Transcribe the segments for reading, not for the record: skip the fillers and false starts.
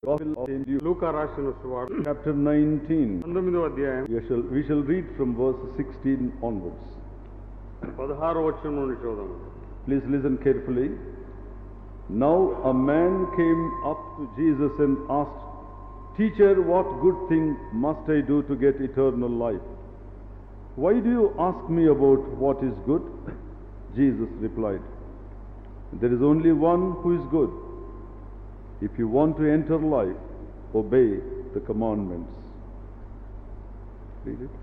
Gospel of Saint Luke, లూకా రాసిన సువార్త chapter 19. 19వ అధ్యాయం We shall read from verse 16 onwards. 16వ వచనం నుండి చూద్దాం. Please listen carefully. Now a man came up to Jesus and asked, "Teacher, what good thing must I do to get eternal life?" "Why do you ask me about what is good?" Jesus replied, "There is only one who is good. If you want to enter life, obey the commandments." Read it.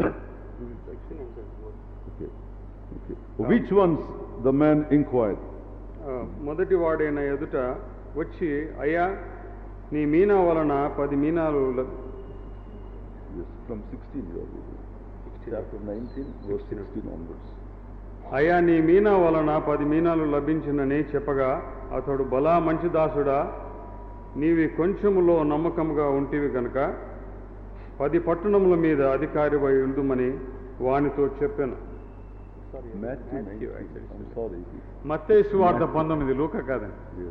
Okay. Which ones? The man inquired. మొదటి వాడైన ఎదుట వచ్చి, అయ్యా నీ మీనా వలన 10 మీనాలు Yes, from 16 you are reading. Chapter 19, verse 16 onwards. అయ్యా నీ మీనా వలన 10 మీనాలు లభించినని చెప్పగా, అతడు బలా మంచి దాసుడా, నీవి కొంచెములో నమ్మకముగా ఉంటివి గనుక 10 పట్టణముల మీద అధికారివై ఉండుమని వానితో చెప్పాను. Matthew, I'm sorry. మత్తయి సువార్త 19, లూకా కాదండి. Yes.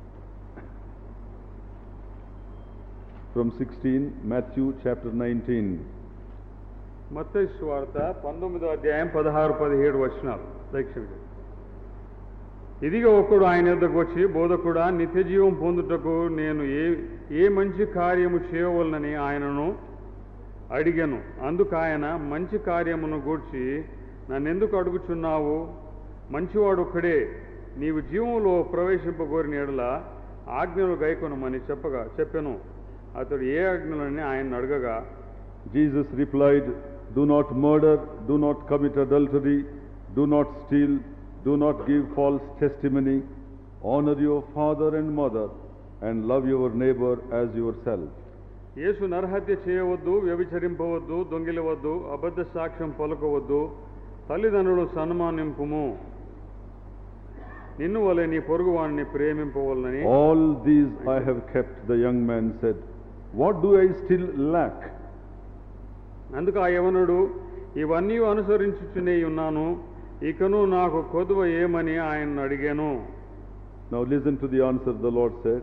From 16, Matthew chapter 19. మత్తయి సువార్త 19వ అధ్యాయం 16-17 వచనాలు దయచేయండి. ఇదిగో ఒకడు ఆయన యొద్దకు వచ్చి, బోధకుడా, నిత్య జీవం పొందుటకు నేను ఏ మంచి కార్యము చేయవలనని ఆయనను అడిగాను. అందుకు ఆయన, మంచి కార్యమును గూర్చి నన్నెందుకు అడుగుచున్నావు? మంచివాడు ఒక్కడే. నీవు జీవంలో ప్రవేశింపగోరిన ఎడల ఆజ్ఞలు గైకొనమని చెప్పెను. అతడు ఏ ఆజ్ఞలని ఆయన అడగగా, Jesus replied, "Do not murder, do not commit adultery, do not steal, do not give false testimony, honor your father and mother, and love your neighbor as yourself." యేసు నరహత్య చేయవద్దు, వ్యభిచరింపవద్దు, దొంగిలవద్దు, అబద్ధ సాక్ష్యం పలుకవద్దు, తల్లిదండ్రులు సన్మానింపుము, నిన్ను వలె నీ పొరుగువాణ్ణి ప్రేమింపవలనని. "All these I have kept," the young man said. "What do I still lack?" అందుకు ఆ యవనుడు, ఇవన్నీ అనుసరించుచునే ఉన్నాను, ఇకను నాకు కొదువ ఏమని ఆయన అడిగాను. Now listen to the answer the Lord said.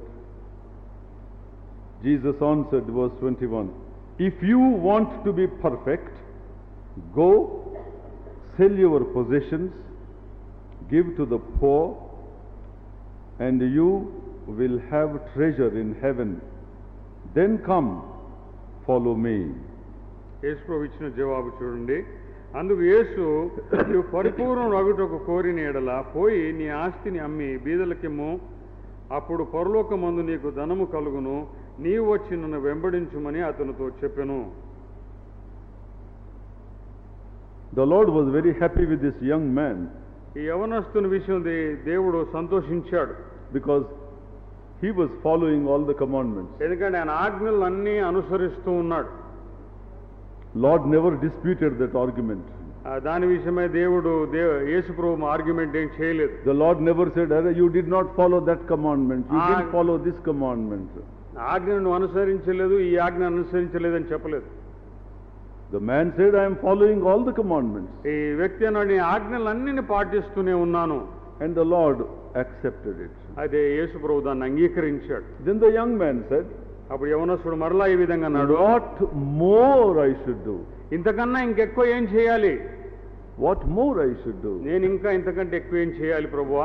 Jesus answered, verse 21, "If you want to be perfect, go, sell your possessions, give to the poor, and you will have treasure in heaven. Then come, follow me." యేసు ప్రభు ఇచ్చిన జవాబు చూడండి. అందుకు యేసు, నీవు పరిపూర్ణుడు అగుటకు కోరిన ఎడల పోయి నీ ఆస్తిని అమ్మి బీదలకిమ్ము, అప్పుడు పరలోకమందు నీకు ధనము కలుగును, నీవు వచ్చి నన్ను వెంబడించుమని అతనితో చెప్పెను. The Lord was very happy with this young man ఈ యవనస్తుని విషయం దేవుడు సంతోషించాడు. because he was following all the commandments. ఎందుకంటే ఆయన ఆజ్ఞలన్నీ అనుసరిస్తూ ఉన్నాడు. Lord never disputed that argument. దాని విషయమై యేసు ప్రభు ఆర్గ్యుమెంట్ ఏం చేయలేదు. The Lord never said, "You did not follow that commandment, you didn't follow this commandment." ఆజ్ఞను అనుసరించలేదు, ఈ ఆజ్ఞ అనుసరించలేదు అని చెప్పలేదు. The man said, "I am following all the commandments." ఈ వ్యక్తి అన్నాడు, ఆజ్ఞలన్నీ పాటిస్తూనే ఉన్నాను. And the Lord accepted it. అదే యేసు ప్రభు దాన్ని అంగీకరించాడు. Then the young man said, అప్పుడు యవనస్తుడు మరలా ఈ విధంగా అన్నాడు, "What more I should do? ఇంతకన్నా ఇంకెక్కువ ఏం చేయాలి? What more I should do? నేను ఇంకా ఇంతకంటే ఎక్కువ ఏం చేయాలి ప్రభువా?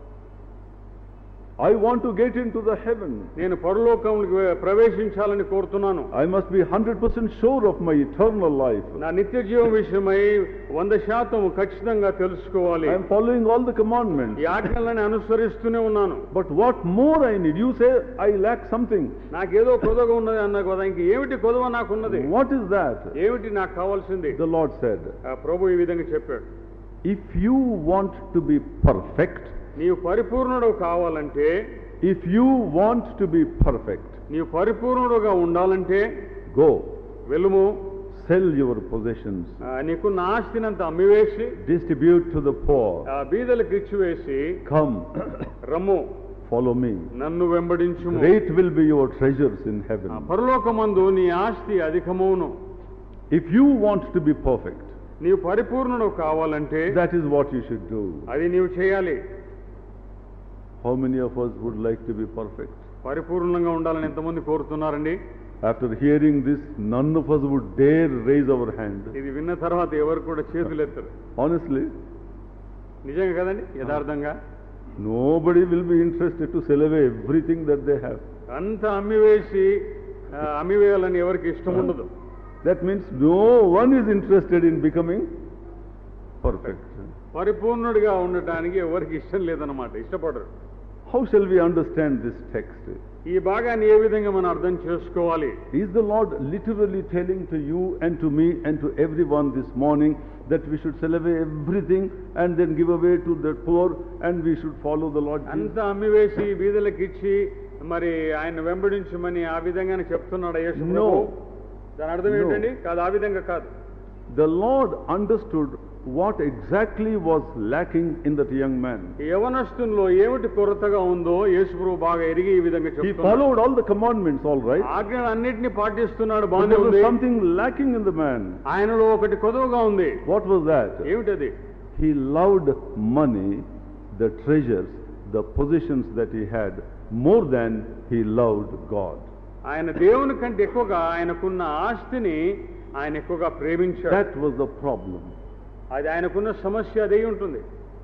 I want to get into the heaven. నేను పరలోకంలోకి ప్రవేశించాలని కోరుతున్నాను. I must be 100% sure of my eternal life. నా నిత్య జీవం విషయమై 100% ఖచ్చితంగా తెలుసుకోవాలి. I am following all the commandments. ఈ ఆజ్ఞలను అనుసరిస్తూనే ఉన్నాను. But what more I need? You say I lack something. నాకేదో కొదవ ఉన్నది అన్నా కదా, ఇంక ఏమిటి కొదవ నాకున్నది? What is that? ఏమిటి నాకు కావాల్సింది? The Lord said, ప్రభు ఈ విధంగా చెప్పాడు, "If you want to be perfect, నీవు పరిపూర్ణుడు కావాలంటే, if you want to be perfect, నీవు పరిపూర్ణుడుగా ఉండాలంటే, go, వెలుము, sell your possessions, నీకున్న ఆస్తినంత అమ్మివేసి, distribute to the poor, బీదలకు ఇచ్చివేసి, come, రమ్ము, follow me. నన్ను వెంబడించుము. Great will be your treasures in heaven." పరలోకమందు నీ ఆస్తి అధికమవును. If you want to be perfect, నీవు పరిపూర్ణుడు కావాలంటే, that is what you should do. అది నీవు చేయాలి. How many of us would like to be perfect? పరిపూర్ణంగా ఉండాలని ఎంతమంది కోరుతున్నారండి? After hearing this, none of us would dare raise our hand. ఇది విన్న తర్వాత ఎవరు కూడా చేతులు ఎత్తరు. Honestly, నిజంగా కదండి, యథార్థంగా. nobody will be interested to sell away everything that they have. అంత అమ్మివేయాలని ఎవరికి ఇష్టం ఉండదు. That means no one is interested in becoming perfect. పరిపూర్ణుడిగా ఉండటానికి ఎవరికి ఇష్టం లేదన్నమాట, ఇష్టపడరు. How shall we understand this text? ఈ భాగాన్ని ఏ విధంగా మనం అర్థం చేసుకోవాలి? Is the Lord literally telling to you and to me and to everyone this morning that we should sell away everything and then give away to the poor and we should follow the Lord Jesus? అంత అమ్మివేసి బీదలకు ఇచ్చి మరి ఆయన వెంబడించమని ఆ విధంగానే చెప్తున్నాడు యేసు ప్రభువు? దాని అర్థం ఏంటండి? కాదు, ఆ విధంగా కాదు. The Lord understood what exactly was lacking in that young man. యవనస్తునిలో ఏమిటి కొరతగా ఉందో యేసు ప్రభువు బాగా ఎరిగి ఈ విధంగా He చెప్తున్నాడు. followed all the commandments, all right. ఆజ్ఞలన్నిటిని పాటిస్తున్నాడు, But బాగానే there was ఉంది. something lacking in the man. ఆయనలో ఒకటి కొదవగా ఉంది. What was that? ఏమిటది? He loved money, the treasures, the possessions that he had, more than he loved God. ఆయన దేవుని కంటే ఎక్కువగా ఆయనకున్న ఆస్తిని ఆయన ఎక్కువగా ప్రేమించాడు. That was the problem. అది ఆయనకున్న సమస్య అదే ఉంటుంది.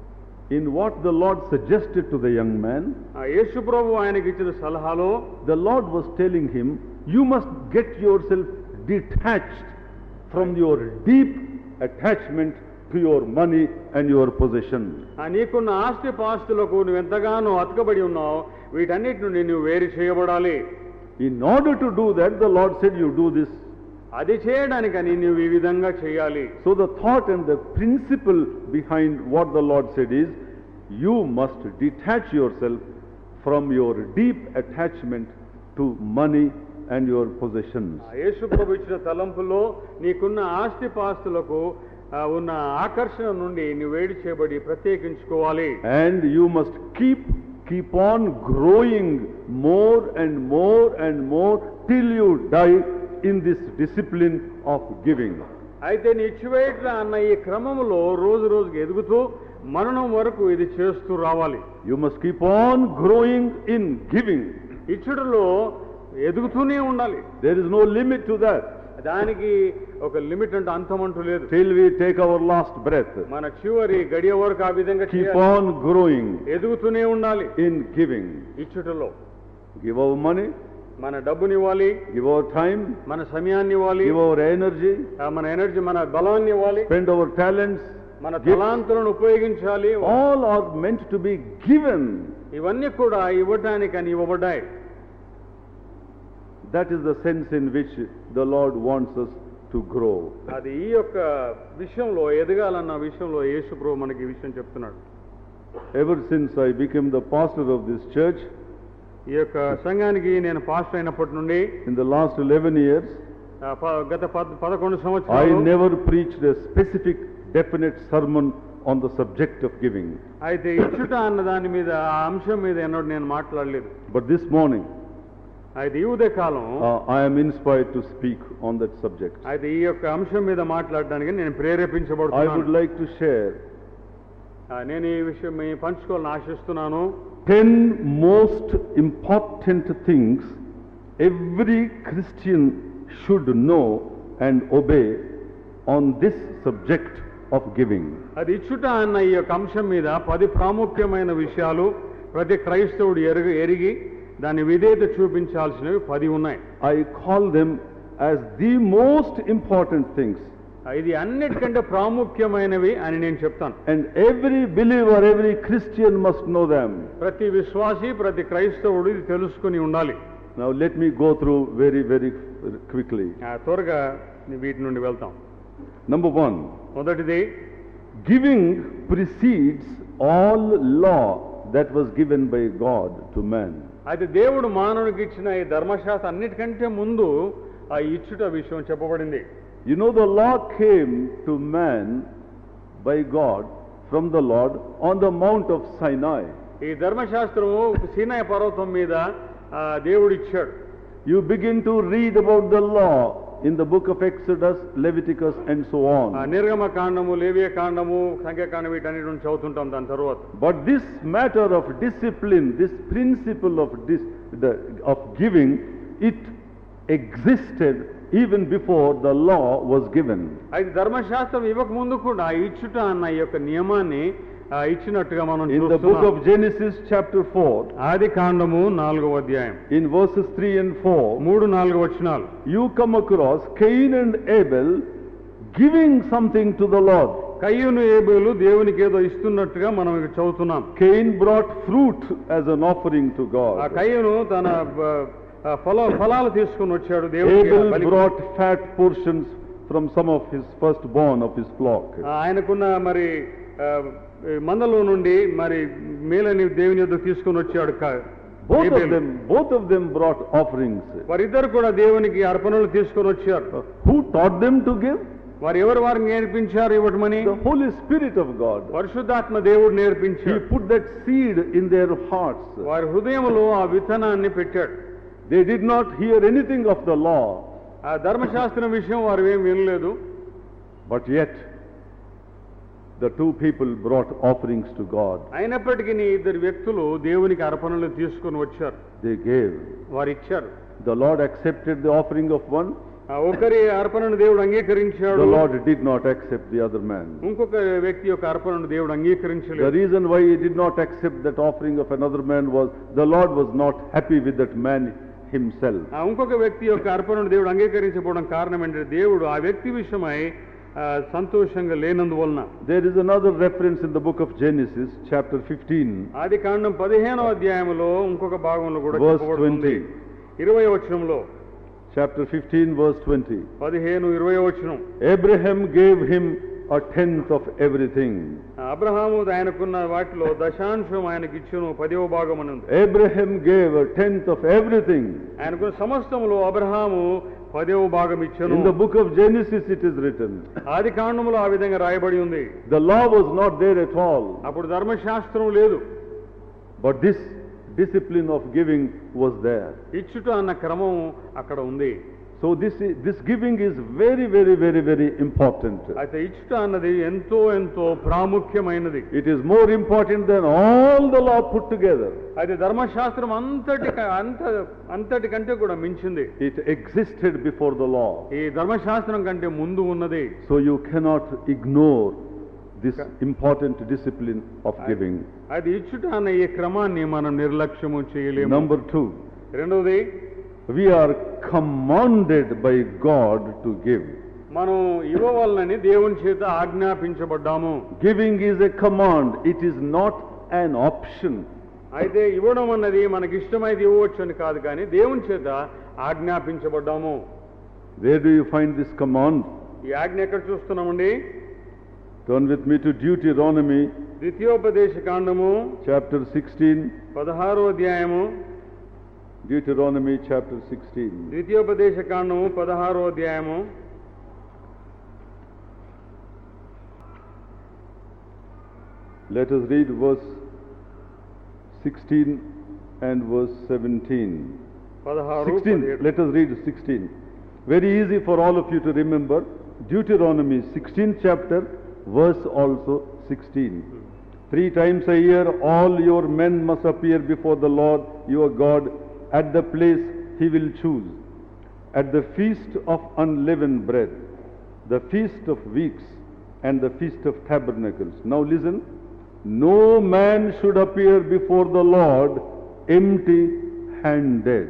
In what the Lord suggested to the young man, ఆ యేసు ప్రభు ఆయనకి ఇచ్చిన సలహాలో the Lord was telling him, you must get yourself detached from your deep attachment to your money and your possessions. నీకున్న ఆస్తి పాస్తులకు నువ్వు ఎంతగానో అతకబడి ఉన్నావు, వీటన్నిటి నుండి నువ్వు వేరు చేయబడాలి. In order to do that, the Lord said, you do this. అది చేయడానికని నువ్వు ఈ విధంగా చేయాలి. So the thought and the principle behind what the Lord said is, you must detach yourself from your deep attachment to money and your possessions. యేసు ప్రభు ఇచ్చిన తలంపులో నీకున్న ఆస్తి పాస్తులకు ఉన్న ఆకర్షణ నుండి నువ్వు వేడి చేయబడి ప్రత్యేకించుకోవాలి. And you must keep on growing more and more and more till you die in this discipline of giving. అయితే నీ ఇచ్చివేయట్ల అన్న ఈ క్రమంలో రోజు రోజుకి ఎదుగుతూ మరణం వరకు ఇది చేస్తూ రావాలి. You must keep on growing in giving. ఇచ్చుడులో ఎదుగుతూనే ఉండాలి. There is no limit to that. దానికి ఒక లిమిట్ అంటే అంతం అంటూ లేదు. Till we take our last breath. మన చివరి గడియ వరకు ఆ విధంగా Keep on growing ఎదుగుతూనే ఉండాలి in giving. ఇచ్చుటలో Give our money, మన డబ్బునివ్వాలి, give our time, మన సమయాన్ని ఇవ్వాలి, give our energy, మన ఎనర్జీ, మన బలాన్ని ఇవ్వాలి, spend our talents, మన gifts. తలాంతులను ఉపయోగించాలి. All are meant to be given. ఇవన్నీ కూడా ఇవ్వటానికని ఇవ్వబడ్డాయి. That is the sense in which the Lord wants us to grow. అది ఈ యొక్క విషయంలో ఎదగాలన్న విషయంలో యేసు ప్రభు మనకి ఈ విషయం చెప్తున్నాడు. Ever since I became the pastor of this church, ఈ యొక్క సంఘానికి నేను పాస్టర్ అయినప్పటి నుండి in the last 11 years, గత 11 I సంవత్సరాలు never preached a specific, definite sermon on the subject of giving. అయితే ఇచ్చుట అన్న దాని మీద, ఆ అంశం మీద ఎన్నడూ నేను మాట్లాడలేదు. But this morning, అయితే ఈ ఉదయకాలం I am inspired to speak on that subject. అయితే ఈ యొక్క అంశం మీద మాట్లాడడానికి నేను I ప్రేరేపించబడుతున్నాను. would like to share నేను ఈ విషయం పంచుకోవాలని ఆశిస్తున్నాను. 10 most important things every Christian should know and obey on this subject of giving. అది ఇచ్చుట అన్న ఈ యొక్క అంశం మీద 10 ప్రాముఖ్యమైన విషయాలు ప్రతి క్రైస్తవుడు ఎరిగి దాని విధేయత చూపించాల్సినవి 10 ఉన్నాయి. I call them as the most important things. ఇది అన్నిటికంటే ప్రాముఖ్యమైనవి అని నేను చెప్తాను. And every believer, every Christian must know them. ప్రతి విశ్వాసి, ప్రతి క్రైస్తవుడు ఇది తెలుసుకుని ఉండాలి. Now let me go through very, very quickly. త్వరగా వీటి నుండి వెళ్తాం. Number 1. మొదటిది, Giving precedes all law that was given by God to man. అయితే దేవుడు మానవునికి ఇచ్చిన ఈ ధర్మశాస్త్రం అన్నిటికంటే ముందు ఆ ఇచ్చుట విషయం చెప్పబడింది. You know, the law came to man by God from the Lord on the Mount of Sinai. ఈ ధర్మశాస్త్రము సీనాయి పర్వతం మీద దేవుడు ఇచ్చాడు. You begin to read about the law in the book of Exodus, Leviticus and so on. నిర్గమ కాండము, లేవియ కాండము, సంఖ్యాకాండం వీటన్నిటి నుంచి చదువుతుంటాం దాని తర్వాత. But this matter of discipline, this principle of of giving, it existed even before the law was given. అయితే ధర్మశాస్త్రం ఇవ్వక ముందు కూడా ఇచ్చుట అన్న ఈ యొక్క నియమాన్ని ఇచ్చినట్టుగా మనం In the book of Genesis chapter 4, ఆది కాండము 4వ అధ్యాయం in verses 3 and 4, 3-4 వచనాలు you come across Cain and Abel giving something to the Lord. కయ్యూను ఏబేలు దేవునికి ఏదో ఇస్తున్నట్టుగా మనం ఇక్కడ చదువుతున్నాం. Cain brought fruit as an offering to ఆ God. కయ్యూను తన ఫలాలు తీసుకుని వచ్చాడు దేవునికి Abel బలి. brought fat portions from some of his firstborn of his flock. ఆయనకున్న మరి మందలో నుండి మరి మేలని దేవుని యొద్దకు తీసుకుని వచ్చాడు Both of them brought offerings. వారిద్దరు కూడా దేవునికి అర్పణలు తీసుకొని వచ్చారు. Who taught them to give? వారు ఎవరు వారికి నేర్పించారు ఇవ్వటమని? The Holy Spirit of God. పరిశుద్ధాత్మ దేవుడు He నేర్పించాడు. put that seed in their hearts. వారి హృదయంలో ఆ విత్తనాన్ని పెట్టాడు. They did not hear anything of the law, ఆ ధర్మశాస్త్రం విషయం వారు ఏం వినలేదు. but yet the two people brought offerings to God. అయినప్పటికీ ఇద్దరు వ్యక్తులు దేవునికి అర్పణలు తీసుకొని వచ్చారు. They gave. వారు ఇచ్చారు. The Lord accepted the offering of one. ఒకరి అర్పణను దేవుడు అంగీకరించాడు. The Lord did not accept the other man. ఇంకొక వ్యక్తి యొక్క అర్పణను దేవుడు The అంగీకరించలేదు. reason why he did not accept that offering of another man was the Lord was not happy with that man himself. ఇంకొక వ్యక్తి యొక్క అర్పణను దేవుడు అంగీకరించకపోవడం కారణం ఏంటంటే దేవుడు ఆ వ్యక్తి విషయమై సంతోషంగా లేనందువలన. There is another reference in the book of Genesis chapter 15 ఆది కాండం 15వ అధ్యాయంలో ఇంకొక భాగంలో కూడా verse చెప్పబడుతుంది. 20. 20వ వచనంలో Chapter 15 verse 20. 15-20వ వచనం. Abraham gave him a tenth of everything. Abraham ఆయనకున్న వాటిలో దశాంశం ఆయనకి ఇచ్చును 10వ భాగం అని ఉంది. Abraham gave a tenth of everything. ఆయనకున్న సమస్తములో అబ్రహాము 10వ భాగం ఇచ్చును. In the book of Genesis it is written. ఆది కాండములో ఆ విధంగా రాయబడి ఉంది. The law was not there at all. అప్పుడు ధర్మశాస్త్రం లేదు. But this discipline of giving was there. ఇచ్చుట అన్న క్రమం అక్కడ ఉంది. So this giving is very, very, very, very important. అయితే ఇచ్చుట అన్నది ఎంతో ఎంతో ప్రాముఖ్యమైనది. It is more important than all the law put together. అయితే ధర్మశాస్త్రం అంతటికంటే కూడా మించింది. It existed before the law. ఈ ధర్మశాస్త్రం కంటే ముందు ఉన్నది. So you cannot ignore this important discipline of giving. అది ఇచ్చుట అన్న ఈ క్రమాన్ని మనం నిర్లక్ష్యము చేయలేము. Number 2, రెండవది, we are commanded by God to give. మనం ఇవ్వవలనని దేవుని చేత ఆజ్ఞాపించబడ్డాము. Giving is a command, it is not an option. అయితే ఇవ్వడం అన్నది మనకి ఇష్టమైతే ఇవ్వవచ్చు అని కాదు, కానీ దేవుని చేత ఆజ్ఞాపించబడ్డాము. Where do you find this command? ఈ ఆజ్ఞ ఎక్కడ చూస్తున్నామండి? Turn with me to Deuteronomy ద్వితీయోపదేశ కాండము chapter 16. 16వ అధ్యాయము. Deuteronomy chapter 16. ద్వితీయోపదేశ కాండము 16వ అధ్యాయము. Let us read verse 16 and verse 17. 16, let us read 16. Very easy for all of you to remember. Deuteronomy 16th chapter, verse also 16. 3 times a year all your men must appear before the Lord your God at the place he will choose, at the feast of unleavened bread, the feast of weeks, and the feast of tabernacles. Now listen, no man should appear before the Lord empty-handed.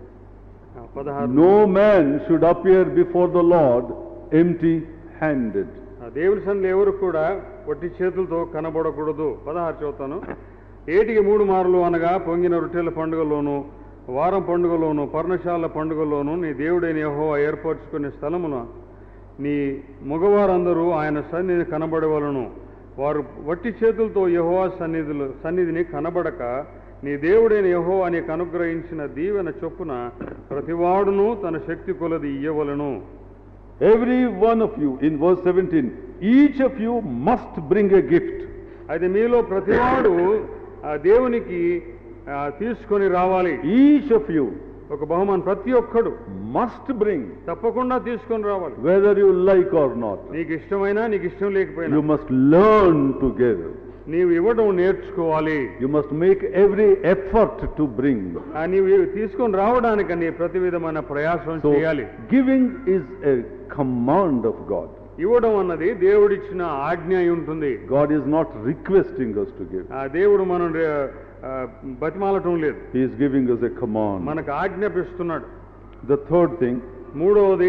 No man should appear before the Lord empty-handed. దేవుని సన్నిధిలో ఎవరు కూడా వట్టి చేతులతో కనబడకూడదు. 16 చదువుతాను. ఏటికి 3 మార్లు అనగా పొంగిన రొట్టెల పండుగలోను, వారం పండుగలోను, పర్ణశాల పండుగలోను నీ దేవుడైన యెహోవా ఏర్పరచుకునే స్థలమున నీ మగవారందరూ ఆయన సన్నిధిని కనబడవలను. వారు వట్టి చేతులతో యెహోవా సన్నిధిని కనబడక నీ దేవుడైన యెహోవా నీకు అనుగ్రహించిన దీవెన చొప్పున ప్రతివాడును తన శక్తి కొలది ఇయ్యవలను. Every one of you, in verse 17, each of you must bring a gift. అయితే మీలో ప్రతివాడు దేవునికి తీసుకొని రావాలి. Each of you, ఒక బహుమానం ప్రతి ఒక్కడు must bring, తప్పకుండా తీసుకొని రావాలి. whether you like or not. నీకు ఇష్టమైనా నీకు ఇష్టం లేకపోయినా You must learn to give. నీవు ఇవ్వడం నేర్చుకోవాలి. You must make every effort to bring. నీవు తీసుకొని రావడానికి నీ ప్రతి విధమైన ప్రయాసం చేయాలి. Giving is a command of God. ఇవ్వడం అన్నది దేవుడిచ్చిన ఆజ్ఞ అయి ఉంటుంది. God is not requesting us to give. దేవుడు మనం బతిమాలటం లేదు. He is giving us a command. మనకు ఆజ్ఞాపిస్తున్నాడు. The third thing, మూడవది,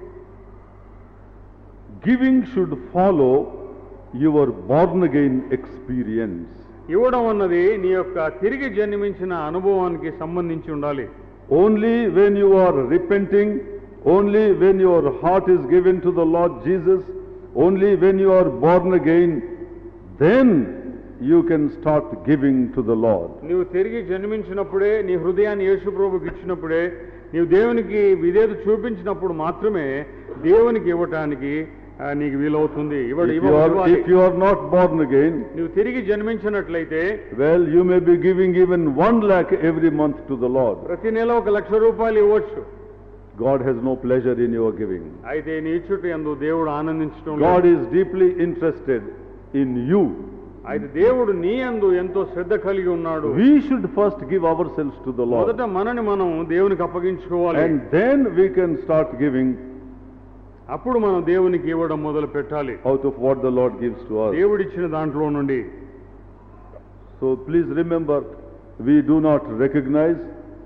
giving should follow your born again experience. ఇవ్వడం అన్నది నీ యొక్క తిరిగి జన్మించిన అనుభవానికి సంబంధించి ఉండాలి. Only when you are repenting, only when your heart is given to the Lord Jesus, only when you are born again, then you can start giving to the Lord. నీవు తిరిగి జన్మించినప్పుడే, నీ హృదయాన్ని యేసు ప్రభువుకి ఇచ్చినప్పుడే, నీవు దేవునికి విధేయత చూపించినప్పుడు మాత్రమే దేవునికి ఇవ్వటానికి నీకు వీలవుతుంది. If you are not born again, నీవు తిరిగి జన్మించినట్లయితే, well, you may be giving even 1 lakh every month to the Lord. ప్రతి నెల 1 లక్ష రూపాయలు ఇవ్వచ్చు. God has no pleasure in your giving. అయితే నీ ఇచ్చుట యందు దేవుడు ఆనందించడం లేదు. God is deeply interested in you. అయితే దేవుడు నీ యందు ఎంతో శ్రద్ధ కలిగి ఉన్నాడు. We should first give ourselves to the Lord. మొదట మనని మనం దేవునికి అప్పగించుకోవాలి. And then we can start giving. అప్పుడు మనం దేవునికి ఇవ్వడం మొదలు పెట్టాలి. Out of what the Lord gives to us. దేవుడిచ్చిన దాంట్లో నుండి. So please remember, we do not recognize,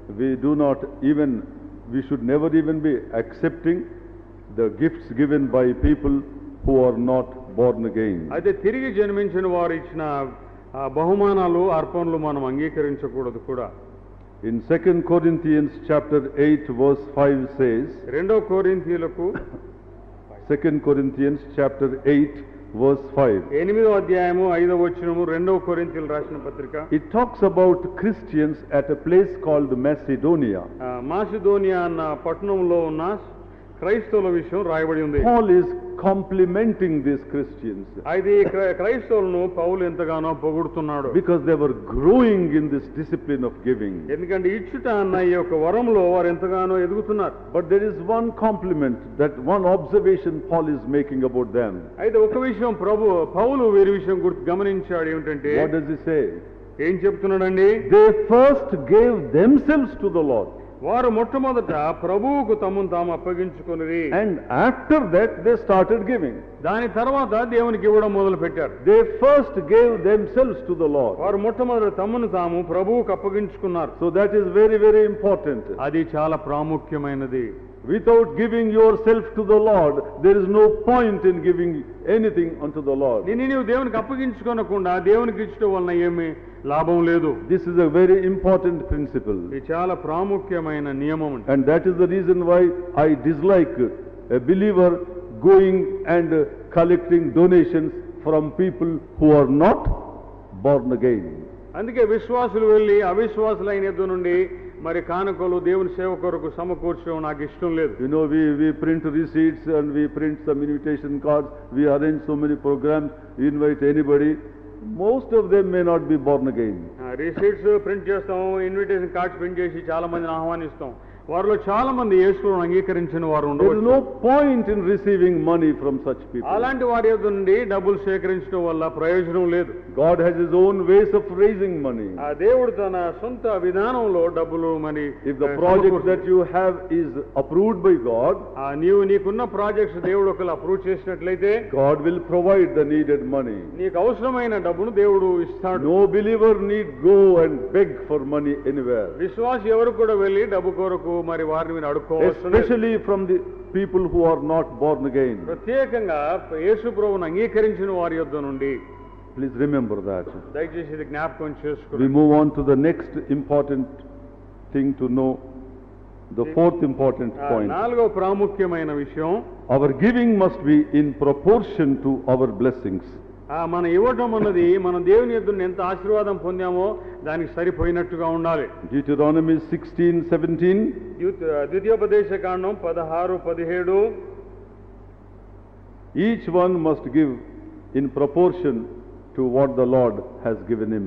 we should never even be accepting the gifts given by people who are not born again. అయితే తిరిగి జన్మించిన వారు ఇచ్చిన బహుమానాలు, అర్పణలు మనం అంగీకరించకూడదు కూడా. In 2 Corinthians chapter 8 verse 5 says, 2 కొరింథీయులకు 2 Corinthians chapter 8 verse 5. 8వ అధ్యాయము 5వ వచనము 2 కొరింథీయులు రాసిన పత్రిక. It talks about Christians at a place called Macedonia. Macedonia అన్న పట్టణంలో ఉన్న క్రైస్తవుల విషయం రాయబడి ఉంది. Paul is complimenting these Christians. అయితే క్రైస్తవులను పౌలు ఎంతగానో పొగుడుతున్నాడు. Because they were growing in this discipline of giving. ఎందుకంటే ఇచ్చుట అన్న ఈ యొక్క వరంలో వారు ఎంతగానో ఎదుగుతున్నారు. But there is one compliment, that one observation Paul is making about them. అయితే ఒక విషయం పౌలు వీరి విషయం గమనించాడు. ఏమిటంటే, what does he say? ఏం చెప్తున్నాడండి? They first gave themselves to the Lord. వారు మొట్టమొదట ప్రభువుకు తమను తాము అప్పగించుకొనిరి. And after that they started giving. దాని తర్వాత దేవునికి ఇవ్వడం మొదలు పెట్టారు. They first gave themselves to the Lord. వారు మొట్టమొదట తమను తాము ప్రభువుకు అప్పగించుకున్నారు. So that is very, very important. అది చాలా ప్రాముఖ్యమైనది. Without giving yourself to the Lord, there is no point in giving anything unto the Lord. నీవు దేవునికి అప్పగించుకోనకుండా దేవునికి ఇచ్చడం వలన ఏమీ లాభం లేదు. This is a very important principle. ఇది చాలా ప్రాముఖ్యమైన నియమం. And that is the reason why I dislike a believer going and collecting donations from people who are not born again. అందుకే విశ్వాసులు వెళ్ళి అవిశ్వాసులైన ఎద్దు నుండి మరి కానుకలు దేవుని సేవ కొరకు సమకూర్చడం నాకు ఇష్టం లేదు. You know, we print receipts and we print some invitation cards. We arrange so many programs. We invite anybody. Most of them may not be born again. Receipts print చేస్తాం, ఇన్విటేషన్ కార్డ్స్ ప్రింట్ చేసి చాలా మందిని ఆహ్వానిస్తాం. వారిలో చాలా మంది యేసును అంగీకరించిన వారు ఉండవచ్చు. There is no point in receiving money from such people. అలాంటి వారి యొద్ద నుండి డబ్బులు సేకరించడం వల్ల ప్రయోజనం లేదు. God has his own ways of raising money. ఆ దేవుడు తన సొంత విధానంలో డబ్బులు మరి If the project that you have is approved by God, నీకున్న ప్రాజెక్ట్స్ దేవుడు ఒకవేళ అప్రూవ్ చేసినట్లయితే God will provide the needed money. నీకు అవసరమైన డబ్బును దేవుడు ఇస్తాడు. No believer need go and beg for money anywhere. విశ్వాసి ఎవరు కూడా వెళ్ళి డబ్బు కొరకు మరి వారిని మీరు అడుక్కోవచ్చు. Especially from the people who are not born again. ప్రత్యేకంగా యేసు ప్రభువును అంగీకరించిన వారి యొద్ద నుండి. Please remember that. దయచేసి ఇది జ్ఞాపకం చేసుకోండి. We move on to the next important thing to know, the fourth important point. నాలుగో ప్రాముఖ్యమైన విషయం, our giving must be in proportion to our blessings. మన ఇవ్వటం అన్నది మనం దేవుని యొద్ద ఎంత ఆశీర్వాదం పొందామో దానికి సరిపోయినట్టుగా ఉండాలి. Deuteronomy 16:17. ద్వితీయోపదేశకాండం 16:17. Each one must give in proportion to what the Lord has given him.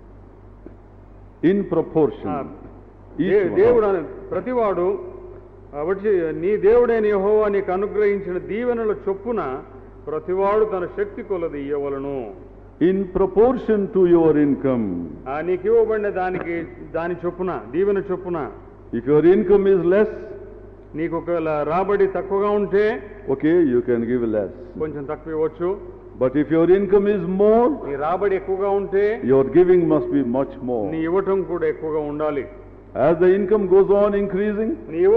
In proportion. దేవుడు ప్రతివాడు వచ్చి నీ దేవుడైన యెహోవా నీకు అనుగ్రహించిన దీవెనల చొప్పున ప్రతివాడు తన శక్తి కొలది ఇవ్వవలెను. in proportion to your income. నీకు ఇవ్వబడిన దాని చొప్పున, దీవెన చొప్పున. If your income is less, నీకు ఒకవేళ రాబడి తక్కువగా ఉంటే okay, you can give less. కొంచెం తక్కువ ఇవ్వచ్చు. But if your income is more, నీ రాబడి ఎక్కువగా ఉంటే your giving must be much more. నీ ఇవ్వటం కూడా ఎక్కువగా ఉండాలి. As the income goes on increasing,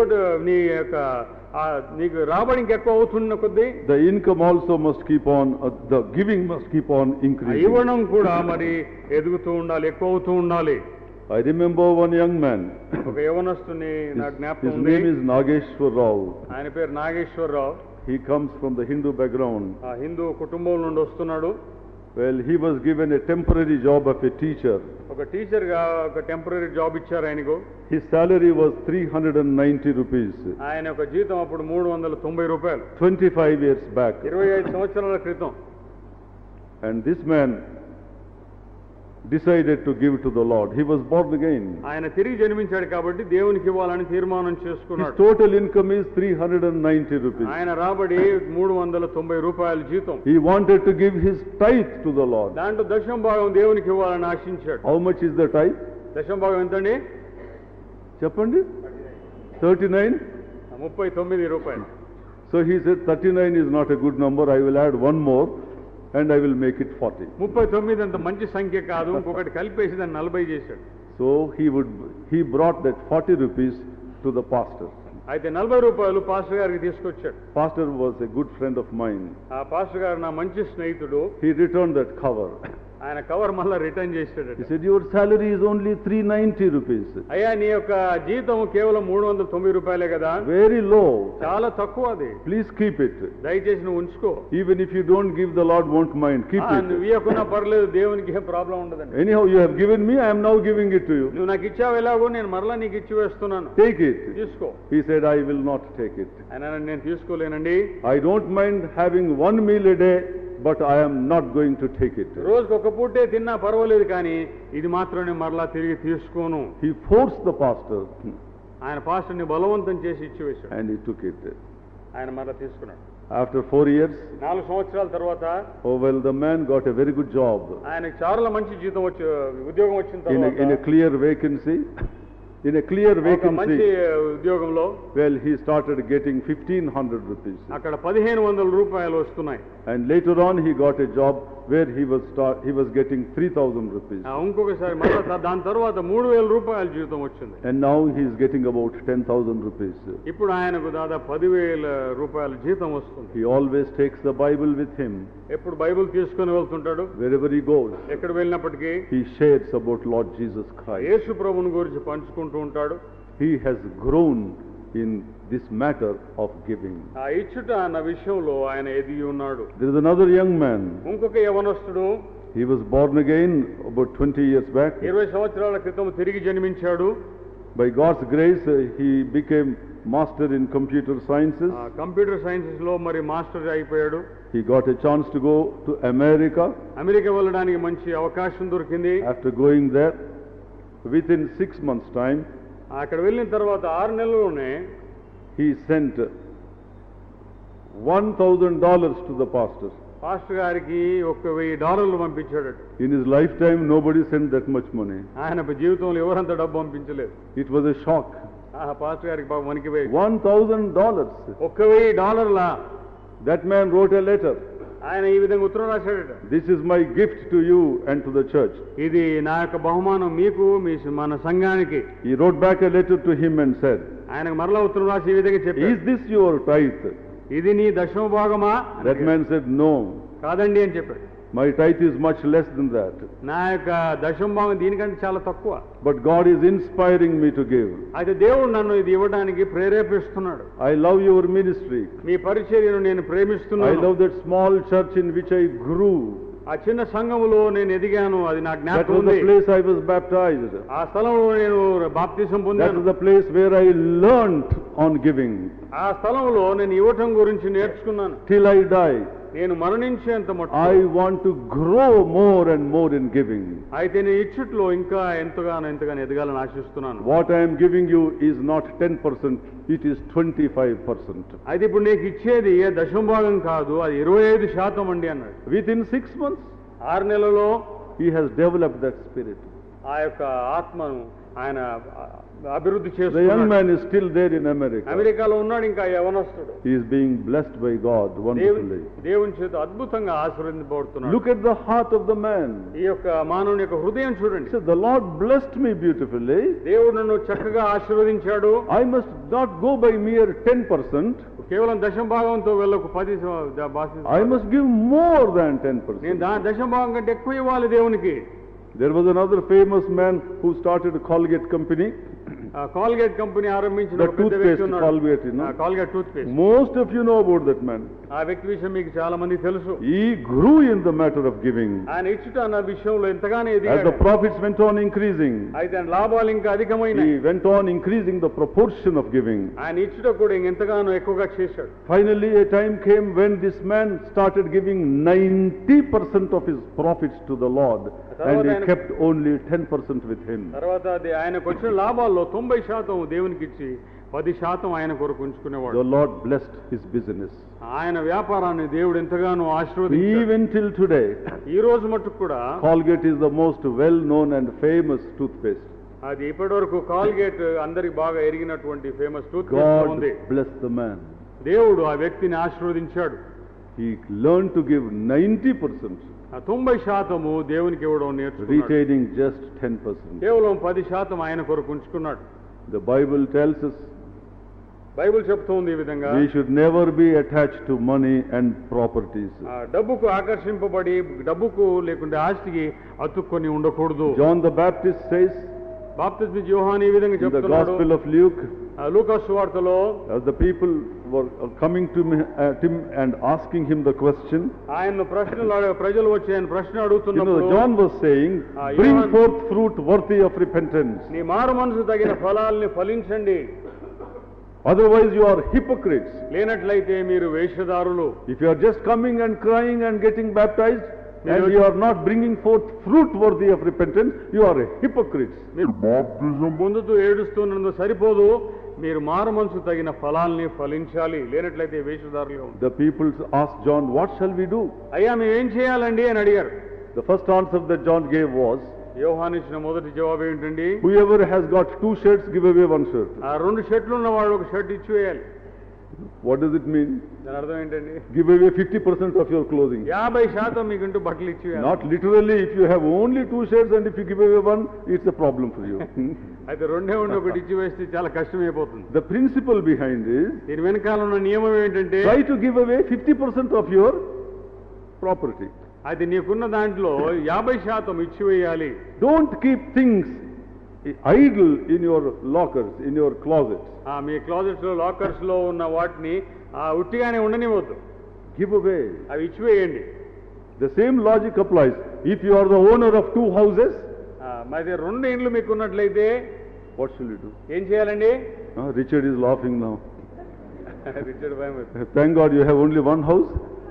నీకు రాబడి ఇంకెక్కువ అవుతున్న కొద్దీ the income also must keep on, the giving must keep on increasing. ఇవ్వడం కూడా మరి ఎదుగుతూ ఉండాలి, ఎక్కువ అవుతూ ఉండాలి. I remember one young man. ఒక యవనస్తుని నా జ్ఞాపకం His ఉంది. name is Nageshwar Rao. ఆయన పేరు Nageswararao. He comes from the Hindu background. Hindu కుటుంబం నుండి వస్తున్నాడు. Well, he was given a temporary job of a teacher. ఒక టీచర్ గా ఒక టెంపరరీ జాబ్ ఇచ్చారు ఆయనకు. His salary was 390 rupees. ఆయన ఒక జీతం అప్పుడు 390 రూపాయలు. 25 years back. 25 సంవత్సరాల క్రితం. And this man decided to give to the Lord. He was born again. ఆయన తిరిగి జన్మించాడు కాబట్టి దేవునికి ఇవ్వాలని తీర్మానం His చేసుకున్నాడు. total income is 390 rupees. ఆయన రాబడి 390 రూపాయల జీతం. He wanted to give his tithe to the Lord. దాంట్లో దశమ భాగం దేవునికి ఇవ్వాలని ఆశించాడు. How much is the tithe? దశమ భాగం ఎంతండి? Cheppandi? 39? 39 రూపాయలు. So he said 39 is not a good number. I will add one more and I will make it 40. 39 అంత మంచి సంఖ్య కాదు, ఇంకొకటి కలిపేసి దాన్ని 40 చేశాడు. So he brought that 40 rupees to the pastor. అయితే 40 రూపాయలు పాస్టర్ గారికి తీసుకొచ్చాడు. Pastor was a good friend of mine. ఆ పాస్టర్ గారు నా మంచి స్నేహితుడు. He returned that cover. ఆయన కవర్ మళ్ళా రిటర్న్ చేశాడు. He said, your salary is only 390 rupees. అయ్యా నీ యొక్క జీతం కేవలం 390 రూపాయలే కదా. Very low. చాలా తక్కువ అది. Please keep it. దయచేసి నువ్వు ఉంచుకో. Even if you don't give, the Lord won't mind. Keep it. నువ్వు ఇవ్వకున్నా పర్లేదు, దేవునికి ఏం ప్రాబ్లం ఉండదండి. Anyhow, you have given me, I am now giving it to you. నువ్వు నాకు ఇచ్చావు ఎలాగో నేను మరలా నీకు ఇచ్చి వేస్తున్నాను. Take it. తీసుకో. He said, I will not take it. ఆయన నేను తీసుకోలేనండి. I don't mind having one meal a day, but I am not going to take it. రోజుకు ఒక పూటే తిన్నా పర్వాలేదు, కానీ ఇది మాత్రం నేను మరలా తిరిగి తీసుకోను. He forced the pastor. ఆయన పాస్టర్ని బలవంతం చేసి ఇచ్చి వేశాడు. And he took it. ఆయన మరలా తీసుకున్నాడు. After 4 years, 4 సంవత్సరాల తర్వాత, oh well, the man got a very good job. ఆయనకు చాలా మంచి జీతం ఉద్యోగం వచ్చిన తర్వాత, in a clear vacancy. In a clear vacancy. మంచి ఉద్యోగంలో, well, he started getting 1500 rupees. అక్కడ 1500 రూపాయలు వస్తున్నాయి. And later on he got a job where he was getting 3000 rupees. ఇంకొకసారి మళ్ళా దాని తర్వాత 3000 రూపాయల జీతం వచ్చింది. And now he is getting about 10,000 rupees. ఇప్పుడు ఆయనకు దాదాపు 10,000 రూపాయల జీతం వస్తుంది. He always takes the Bible with him. ఎప్పుడు బైబిల్ తీసుకొని వెళ్తుంటాడు. Wherever he goes, ఎక్కడ వెళ్ళినప్పటికీ he shares about Lord Jesus Christ. యేసు ప్రభువుని గురించి పంచుకుంటూ ఉంటాడు. He has grown in this matter of giving. ఆ ఇచ్చుట అన్న విషయంలో ఆయన ఎదిగి ఉన్నాడు. There is another young man. ఇంకొక యవనస్తుడు. He was born again about 20 years back. 20 సంవత్సరాల క్రితం తిరిగి జన్మించాడు. By God's grace, he became master in computer sciences. Computer sciences లో మరి మాస్టర్ అయిపోయాడు. He got a chance to go to America. America వెళ్ళడానికి మంచి అవకాశం దొరికింది. After going there, within 6 months' time, అక్కడ వెళ్ళిన తర్వాత 6 నెలల్లోనే he sent $1,000 to the pastor. Pastor గారికి $1,000 పంపించాడు. In his lifetime, nobody sent that much money. ఆయన జీవితంలో ఎవరంత డబ్బు పంపించలేదు. It was a shock. Pastor గారికి పాపం వణికిపోయి $1,000. $1,000. That man wrote a letter. ఆయన ఈ విధంగా ఉత్తరం రాశాడట. This is my gift to you and to the church. ఇది నా యొక్క బహుమానం మీకు, మన సంఘానికి. He wrote back a letter to him and said, ఆయనకు మరలా ఉత్తరం రాసి ఈ విధంగా చెప్పాడు. Is this your tithe? ఇది నీ దశమ భాగమా? That man said, no. కాదండి అని చెప్పాడు. My tithe is much less than that. నా యొక్క దశమ భాగం దీనికంటే చాలా తక్కువ. But God is inspiring me to give. అయితే దేవుడు నన్ను ఇది ఇవ్వడానికి ప్రేరేపిస్తున్నాడు. I love your ministry. మీ పరిచర్యను నేను ప్రేమిస్తున్నాను. I love that small church in which I grew. ఆ చిన్న సంఘములో నేను ఎదిగాను, అది నా జ్ఞాపకం ఉంది. That was the place I was baptized. ఆ స్థలంలో నేను బాప్తిసం పొందాను. That was the place where I learned on giving. ఆ స్థలంలో నేను ఇవ్వటం గురించి నేర్చుకున్నాను. Till I die, నేను మరణించేంత మట్టుకు I want to grow more and more in giving. అయితే నేను ఇచ్చుట్లో ఇంకా ఎంతగానో ఎదగాలని ఆశిస్తున్నాను. What I am giving you is not 10%, it is 25%. అయితే ఇప్పుడు నీకు ఇచ్చేది దశమ భాగం కాదు, అది 25% అండి అన్నాడు. Within 6 months, 6 నెలలో he has developed that spirit. ఆ యొక్క ఆత్మను ఆయన అభివృద్ధి The young చేస్తున్నాడు. man is still there in America. అమెరికాలో ఉన్నాడు ఇంకా యవనస్తుడు. He is being blessed by God wonderfully. దేవుని చేత అద్భుతంగా ఆశీర్వదించబడుతున్నాడు. Look at the heart of the man. ఈ యొక్క మానవుని యొక్క హృదయం చూడండి. He said, the Lord blessed me beautifully. దేవుడు నన్ను చక్కగా ఆశీర్వదించాడు. I must not go by mere 10%. కేవలం దశమ భాగంతో వెళ్ళకు 10 I must give more than నేను 10%. దశమ భాగం కంటే ఎక్కువ ఇవ్వాలి దేవునికి. There was another famous man who started a Colgate company. Colgate company ఆరంభించిన The ఒక పెద్ద వ్యక్తి toothpaste, ఉన్నాడు. Colgate, you know. Colgate toothpaste. Most of you know about that man. ఆ వ్యక్తి విషయం మీకు చాలా మంది తెలుసు. He grew in the matter of giving. ఆయన ఇచ్చుట అన్న విషయంలో ఎంతగానో As ఎదిగాడు. the profits went on increasing, అయితే ఆయన లాభాలు ఇంకా అధికమైనాయి. he went on increasing the proportion of giving. ఆయన ఇచ్చుట కూడా ఎంతగానో ఎక్కువగా చేశాడు. Finally, a time came when this man started giving 90% of his profits to the Lord, and he kept only 10% with him. తర్వాత అది ఆయనకు వచ్చిన లాభాల్లో 90% దేవునికి ఇచ్చి 10% ఆయన కొరకు ఉంచుకునేవాడు. The Lord blessed his business. ఆయన వ్యాపారాన్ని దేవుడు ఎంతగానో ఆశీర్వదించాడు. Even till today, ఈ రోజు మట్టుకు కూడా Colgate is the most well-known and famous toothpaste. అది ఇప్పటి వరకు కాల్గేట్ అందరికి బాగా ఎరిగినటువంటి ఫేమస్ టూత్ పేస్ట్ ఉంది. God blessed the man. దేవుడు ఆ వ్యక్తిని ఆశీర్వదించాడు. He learned to give 90%, 90% దేవునికి ఇవ్వడం నేర్చుకున్నాడు. retaining just 10%. కేవలం 10% ఆయన కొరకు ఉంచుకున్నాడు. The Bible tells us Bible చెప్తోంది ఈ విధంగా we should never be attached to money and properties. డబ్బుకు ఆకర్షింపబడి డబ్బుకు లేకుంటే ఆస్తికి అతుక్కొని ఉండకూడదు. John the Baptist says బాప్తిస్మ యోహాను ఈ విధంగా in the చెప్తున్నాడు. Gospel of Luke, లూకా సువార్తలో as the people were coming to him and asking him the question, ఆయన ప్రజలు వచ్చి ఆయన ప్రశ్న అడుగుతున్నప్పుడు John was saying, bring forth fruit worthy of repentance. నీ మారు మనసు తగిన ఫలాల్ని ఫలించండి, Otherwise you are hypocrites. లేనట్లయితే మీరు వేషధారులు. If you are just coming and crying and getting baptized, and you are not bringing forth fruit worthy of repentance, you are hypocrites. మీరు బాప్తిజం పొందుతూ ఏడుస్తున్నందుకు సరిపోదు, మీరు మారు మనసు తగిన ఫలాల్ని ఫలించాలి, లేనట్లయితే వేషధారులు. The people asked John, what shall we do? అయ్యా మేము ఏం చేయాలండి అని అడిగారు. The first answer that John gave was, యోహాను ఇచ్చిన మొదటి జవాబు ఏంటండి? whoever has got 2 shirts, give away 1 shirt. ఆ 2 షర్ట్లు ఉన్నవాడు ఒక షర్ట్ ఇచ్చివేయాలి. What does it mean? దాని అర్థం ఏంటండి? Give away 50% of your clothing. 50% మీకుంటూ బట్టలు ఇచ్చివేయాలి. Not literally, if you have only 2 shirts and if you give away 1, it's a problem for you. అయితే రెండే ఉండి ఒకటి ఇచ్చివేస్తే చాలా కష్టమైపోతుంది. The principle behind is, దీని వెనకాల ఉన్న నియమం ఏంటంటే try to give away 50% of your property. అది నీకున్న దాంట్లో 50% ఇచ్చివేయాలి. Don't keep things idle in your lockers, in your closets. మీ క్లాజెట్స్ లో లాకర్స్ లో ఉన్న వాటిని ఉట్టిగానే ఉండనివ్వద్దు. Give away. అవి ఇచ్చివేయండి. The same logic applies. If you are the owner of 2 houses, మరి 2 ఇండ్లు మీకు ఉన్నట్లయితే what shall you do? ఏం చేయాలండి? Richard is laughing now. Richard భయం. Thank God you have only 1 house.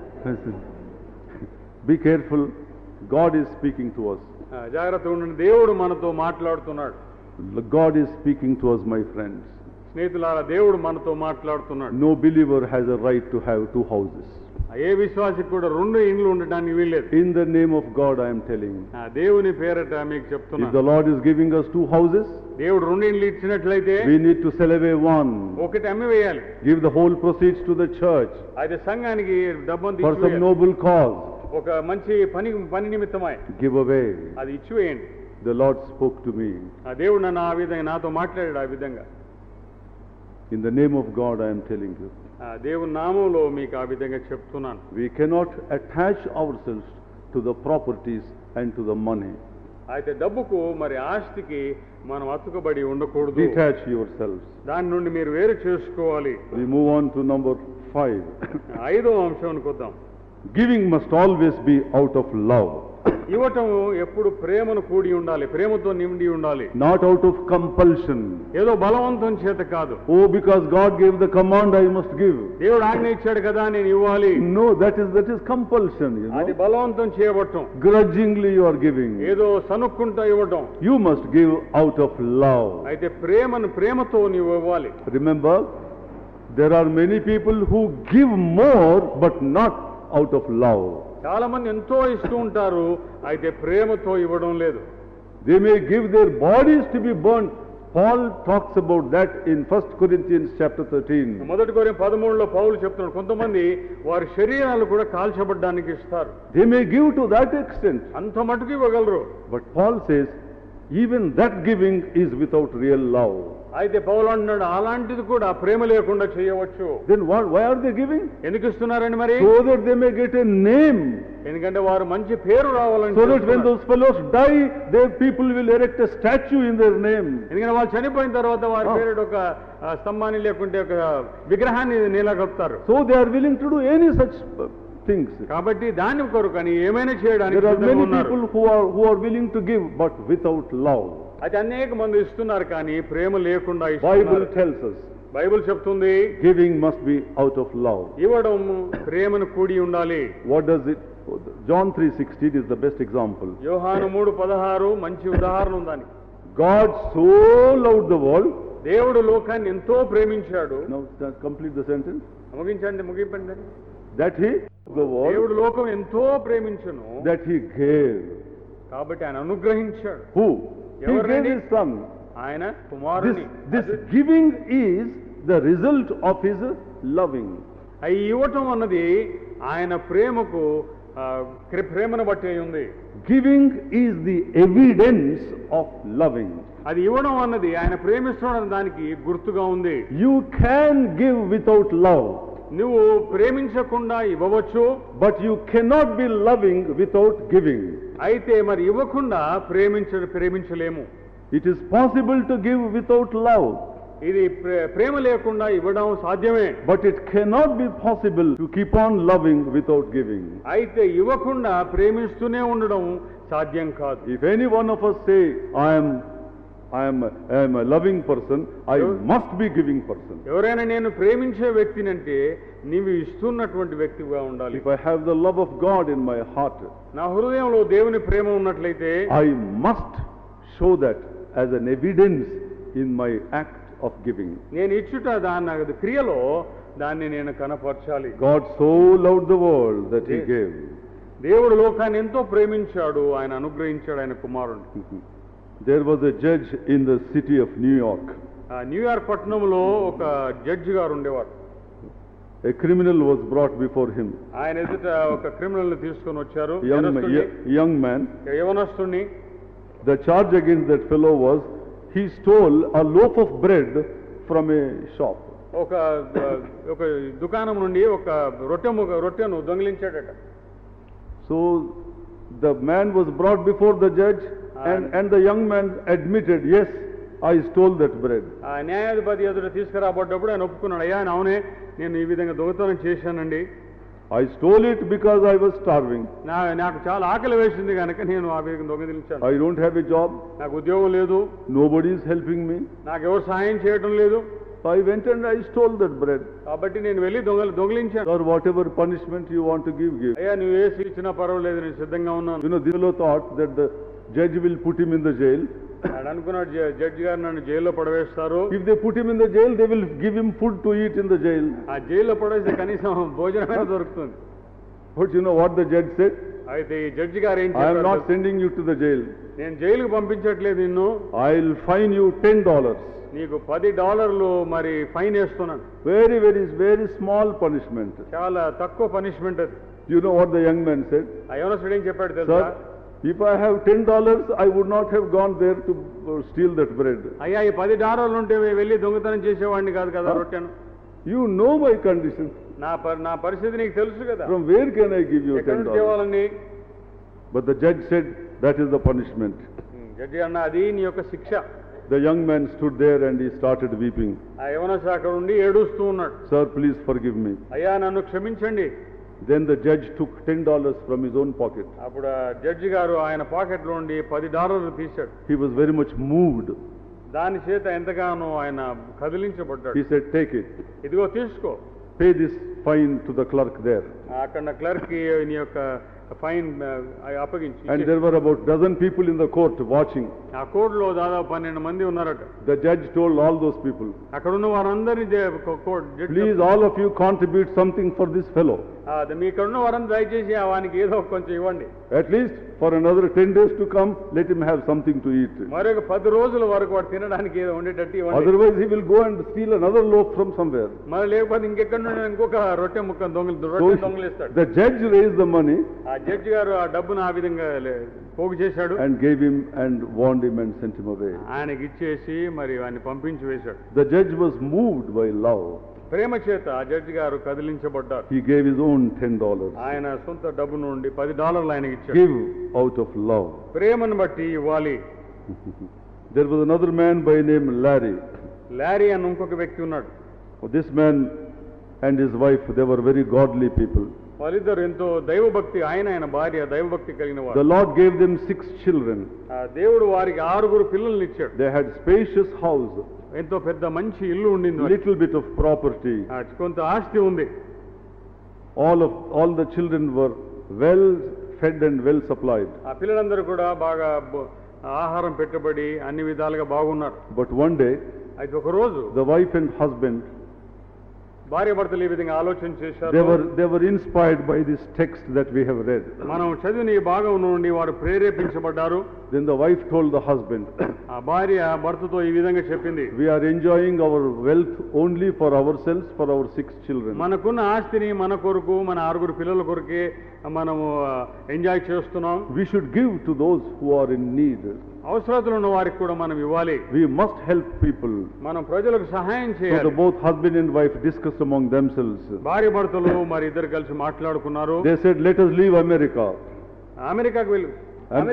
Be careful. God is speaking to us. జాగ్రత్తగా ఉండండి, దేవుడు మనతో మాట్లాడుతున్నాడు. God is speaking to us, my friends. స్నేహితులారా, దేవుడు మనతో మాట్లాడుతున్నాడు. No believer has a right to have 2 houses. ఏ విశ్వాసికి కూడా 2 ఇండ్లు ఉండడానికి వీల్లేదు. In the name of God I am telling you. దేవుని పేరట మీకు If చెప్తున్నాను, the Lord is giving us 2 houses, దేవుడు 2 ఇండ్లు ఇచ్చినట్లయితే we need to sell away 1. ఒకటి అమ్మి వేయాలి. Give the whole proceeds to the church అయితే సంఘానికి డబ్బును for some ఇచ్చివేయాలి. noble cause. ఒక మంచి పని నిమిత్తమై Give away. అది ఇచ్చివేయండి. The Lord spoke to me. దేవుడు నన్ను ఆ విధంగా నాతో మాట్లాడాడు. ఆ విధంగా In the name of God I am telling you. దేవుని నామంలో మీకు ఆ విధంగా చెప్తున్నాను. We cannot attach ourselves to the properties and to the money. అయితే డబ్బుకు మరి ఆస్తికి మనం అతుకబడి ఉండకూడదు. Detach yourselves. దాని నుండి మీరు వేరు చేసుకోవాలి. We move on to number 5. 5వ అంశానికి వద్దాం. Giving must always be out of love. ఇవ్వటం ఎప్పుడు ప్రేమను కూడి ఉండాలి, ప్రేమతో నిండి ఉండాలి. Not out of compulsion. ఏదో బలవంతం చేత కాదు. Oh, because God gave the command, I must give. దేవుడు ఆజ్ఞ ఇచ్చాడు కదా నేను ఇవ్వాలి. No, that is compulsion, you అది know. బలవంతం చేయబట్టం. Grudgingly you are giving. ఏదో సనుక్కుంటా ఇవ్వటం. You must give out of love. అయితే ప్రేమతో నీవు ఇవ్వాలి. Remember, there are many people who give more but not out of love. చాలా మంది ఎంతో ఇస్తూ ఉంటారు, అయితే ప్రేమతో ఇవ్వడం లేదు. They may give their bodies to be burnt. Paul talks about that in 1 Corinthians chapter 13. మొదటి కొరింథీ 13లో పౌలు చెప్తున్నాడు, కొంతమంది వారి శరీరాలు కూడా కాల్చబడ్డానికి ఇస్తారు. They may give to that extent. అంత మటుకు ఇవ్వగలరు. But Paul says, even that giving is without real love. అయితే పౌలు అంటున్నాడు, అలాంటిది కూడా ప్రేమ లేకుండా చేయవచ్చు. Then why are they giving? ఎందుకు ఇస్తున్నారండి మరి? So that they may get a name. ఎందుకంటే వారు మంచి పేరు రావాలని. So that when those fellows die, their people will erect a statue in their name. ఎందుకంటే వాళ్ళు చనిపోయిన తర్వాత వారి పేరు ఒక స్తంభాన్ని లేకుంటే ఒక విగ్రహాన్ని నెలకొల్పుతారు. So they are willing to do any such things. కాబట్టి దాని కొరకు అని ఏమైనా చేయడానికి There are సిద్ధంగా many ఉన్నారు. people who are willing to give, but without love. అయితే అనేక మంది ఇస్తున్నారు కానీ ప్రేమ లేకుండా Bible ఇస్తున్నారు. tells us, బైబిల్ చెప్తుంది, giving must be out of love. ఇవ్వడం ప్రేమను కూడి ఉండాలి. What does it? John 3:16 is the best example. యోహాను 3:16 మంచి ఉదాహరణ ఉందని. God so loved the world. దేవుడు లోకాన్ని ఎంతో ప్రేమించాడు. Now complete the sentence. ముగింపండి. That he the world, దేవుడు లోకం ఎంతో ప్రేమించును, that he gave. కాబట్టి ఆయన అనుగ్రహించాడు. Who? He gave ఎవరండి? his son. ఆయన కుమారుని. This giving is the result of his loving. అవి ఇవ్వటం అన్నది ఆయన ప్రేమకు ప్రేమను బట్టి ఉంది. Giving is the evidence of loving. అది ఇవ్వడం అన్నది ఆయన ప్రేమిస్తున్న దానికి గుర్తుగా ఉంది. You can give without love. నువ్వు ప్రేమించకుండా ఇవ్వవచ్చు, But you cannot be loving without giving. అయితే మరి ఇవ్వకుండా ప్రేమించలేము. It is possible to give without love, ఇది ప్రేమ లేకుండా ఇవ్వడం సాధ్యమే. but it cannot be possible to keep on loving without giving. అయితే ఇవ్వకుండా ప్రేమిస్తూనే ఉండడం సాధ్యం కాదు. If any one of us say, I am a loving person, I must be giving person. ఎవరైనా నేను ప్రేమించే వ్యక్తినంటే నీవు ఇస్తున్నటువంటి వ్యక్తిగా ఉండాలి. If I have the love of God in my heart, నా హృదయంలో దేవుని ప్రేమ ఉన్నట్లయితే I must show that as an evidence in my act of giving. నేను ఇచ్చుట దాని క్రియలో దాన్ని నేను కనపరచాలి. God so loved the world that he gave. దేవుడు లోకాన్ని ఎంతో ప్రేమించాడు, ఆయన అనుగ్రహించాడు ఆయన కుమారుని. There was a judge in the city of New York. New York పట్టణంలో ఒక జడ్జి గారు ఉండేవారు. A criminal was brought before him. ఆయన ఎదుట ఒక క్రిమినల్ ని తీసుకొని వచ్చారు. Young man. యవనస్తుని. The charge against that fellow was he stole a loaf of bread from a shop. ఒక దుకాణం నుండి ఒక రొట్టెను దొంగిలించాడట. So the man was brought before the judge and the young man admitted, yes, I stole that bread. ఆ న్యాయాధిపతి ఎదుట తీసుకురాబడ్డప్పుడు ఆయన ఒప్పుకున్నాడు, అయ్యా అవునే నేను ఈ విధంగా దొంగతనం చేశానండి. I stole it because I was starving. నాకు చాలా ఆకలి వేసింది కనుక నేను ఆ విధంగా దొంగిలించాను. I don't have a job. నాకు ఉద్యోగం లేదు. Nobody is helping me. నాకు ఎవరు సహాయం చేయడం లేదు. I went and I stole that bread. కాబట్టి నేను వెళ్ళి దొంగిలించాను. Or whatever punishment you want to give. అయ్యా నువ్వు ఏ శిక్ష ఇచ్చినా పర్వాలేదు, నేను సిద్ధంగా ఉన్నాను. You know, this fellow thought that the judge will put him in the jail. అనుకున్నాడు జడ్జి గారు నన్ను జైల్లో పడవేస్తారు. If they put him in the jail, they will give him food to eat in the jail. ఆ జైల్లో పడవేస్తే కనీసం భోజనమైనా దొరుకుతుంది. But you know what the judge said? అయితే ఈ జడ్జి గారు ఏం I am చెప్పారు? not sending you to the jail. నేను జైలుకు పంపించట్లేదు నిన్ను. I'll fine you $10. నీకు $10 మరి ఫైన్ వేస్తున్నాను. Very small punishment. చాలా తక్కువ పనిష్మెంట్ అది. You know what the young man said? ఆ యవనస్తుడు ఏం చెప్పాడు తెలుసా? Sir, if I have $10, I would not have gone there to steal that bread. అయ్యా ఈ $10 ఉంటే వెళ్ళి దొంగతనం చేసేవాడిని కాదు కదా రొట్టెను. You know my condition. నా పరిస్థితి నీకు తెలుసు కదా. From where can I give you ఎక్కడి నుంచి $10? ఇవ్వాలని? But the judge said, that is the punishment. Judge అన్న అది నీ యొక్క శిక్ష. The young man stood there and he started weeping. ఆ యవనస్తుడు అక్కడ ఉండి ఏడుస్తూ ఉన్నాడు. Sir, please forgive me. అయ్యా నన్ను క్షమించండి. Then the judge took $10 from his own pocket. అప్పుడు జడ్జి గారు ఆయన పాకెట్ లో ఉండి $10 తీశాడు. He was very much moved. దాని చేత ఎంతగానో ఆయన కదిలించబడ్డాడు. He said, take it. ఇదిగో తీసుకో. Pay this fine to the clerk there. అక్కడ క్లర్క్ కి నీ యొక్క ఫైన్ అప్పగించి. And there were about dozen people in the court watching. ఆ కోర్టులో దాదాపు 12 మంది ఉన్నారట. The judge told all those people, అక్కడ ఉన్న వారందరినీ please all of you contribute something for this fellow. అది మీకున్న వారం దయచేసి వానికి ఏదో కొంచెం ఇవ్వండి. At least for another 10 days to come, let him have something to eat. మరొక 10 రోజుల వరకు వాడు తినడానికి ఏదో ఉండేటట్టు ఇవ్వండి. Otherwise he will go and steal another loaf from somewhere. మరి లేకపోతే ఇంకెక్కడ నుండి ఇంకొక రొట్టె ముక్క దొంగలిస్తాడు. The judge raised the money. ఆ జడ్జి గారు ఆ డబ్బును ఆ విధంగా పోగు చేశాడు. And gave him and warned him and sent him away. ఆయనకి ఇచ్చేసి మరి వాడిని పంపించి వేశాడు. The judge was moved by love. ప్రేమ చేత ఆ జడ్జి గారు కదిలించబడ్డారు. He gave his own $10. ఆయన సొంత డబ్బు నుండి $10 ఆయనకి ఇచ్చాడు. Give out of love. ప్రేమను బట్టి ఇవ్వాలి. There was another man by name Larry. Larry అని ఇంకొక వ్యక్తి ఉన్నాడు. This man and his wife, they were very godly people. వాళ్ళిద్దరు ఎంతో దైవభక్తి, ఆయన భార్య దైవభక్తి కలిగిన వారు. The Lord gave them 6 children. దేవుడు వారికి 6 పిల్లల్ని ఇచ్చాడు. They had spacious house. ఎంతో పెద్ద మంచి ఇల్లు ఉండింది. Little bit of property. కొంత ఆస్తి ఉంది. All the children were well fed and well supplied. ఆ పిల్లలందరూ కూడా బాగా ఆహారం పెట్టబడి అన్ని విధాలుగా బాగున్నారు. But one day, అయితే ఒక రోజు the wife and husband, భార్య భర్తలు ఈ విధంగా ఆలోచన చేశారు. they were inspired by this text that we have read. మనం చదివిన ఈ భాగం నుండి వారు ప్రేరేపించబడ్డారు. Then the wife told the husband, ఆ భార్య భర్తతో ఈ విధంగా చెప్పింది, we are enjoying our wealth only for ourselves, for our 6 children. మనకున్న ఆస్తిని మన కొరకు, మన 6 పిల్లల కొరకే మనము ఎంజాయ్ చేస్తున్నాం. We should give to those who are in need. అవసరతలు ఉన్న వారికి కూడా మనం ఇవ్వాలి. We must help people. మనం ప్రజలకు సహాయం So చేయాలి. both husband and wife discussed among themselves. భార్య భర్తలు మరి ఇద్దరు కలిసి మాట్లాడుకున్నారు. They said, let us leave America. అమెరికాకు వెళ్ళు. And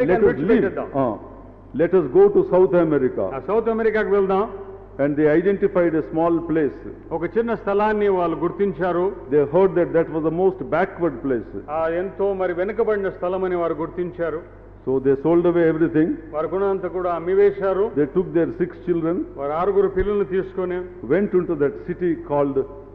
let us go to South America. South అమెరికాకు వెళ్దాం. And they identified a small place. ఒక చిన్న స్థలాన్ని వాళ్ళు గుర్తించారు. They heard that was the most backward place. ఎంతో మరి వెనుకబడిన స్థలం అని వారు గుర్తించారు. So they sold away everything. వారికున్నంత కూడా అమ్మివేశారు. They took their 6 children. వారు 6 పిల్లల్ని తీసుకొని went into that city called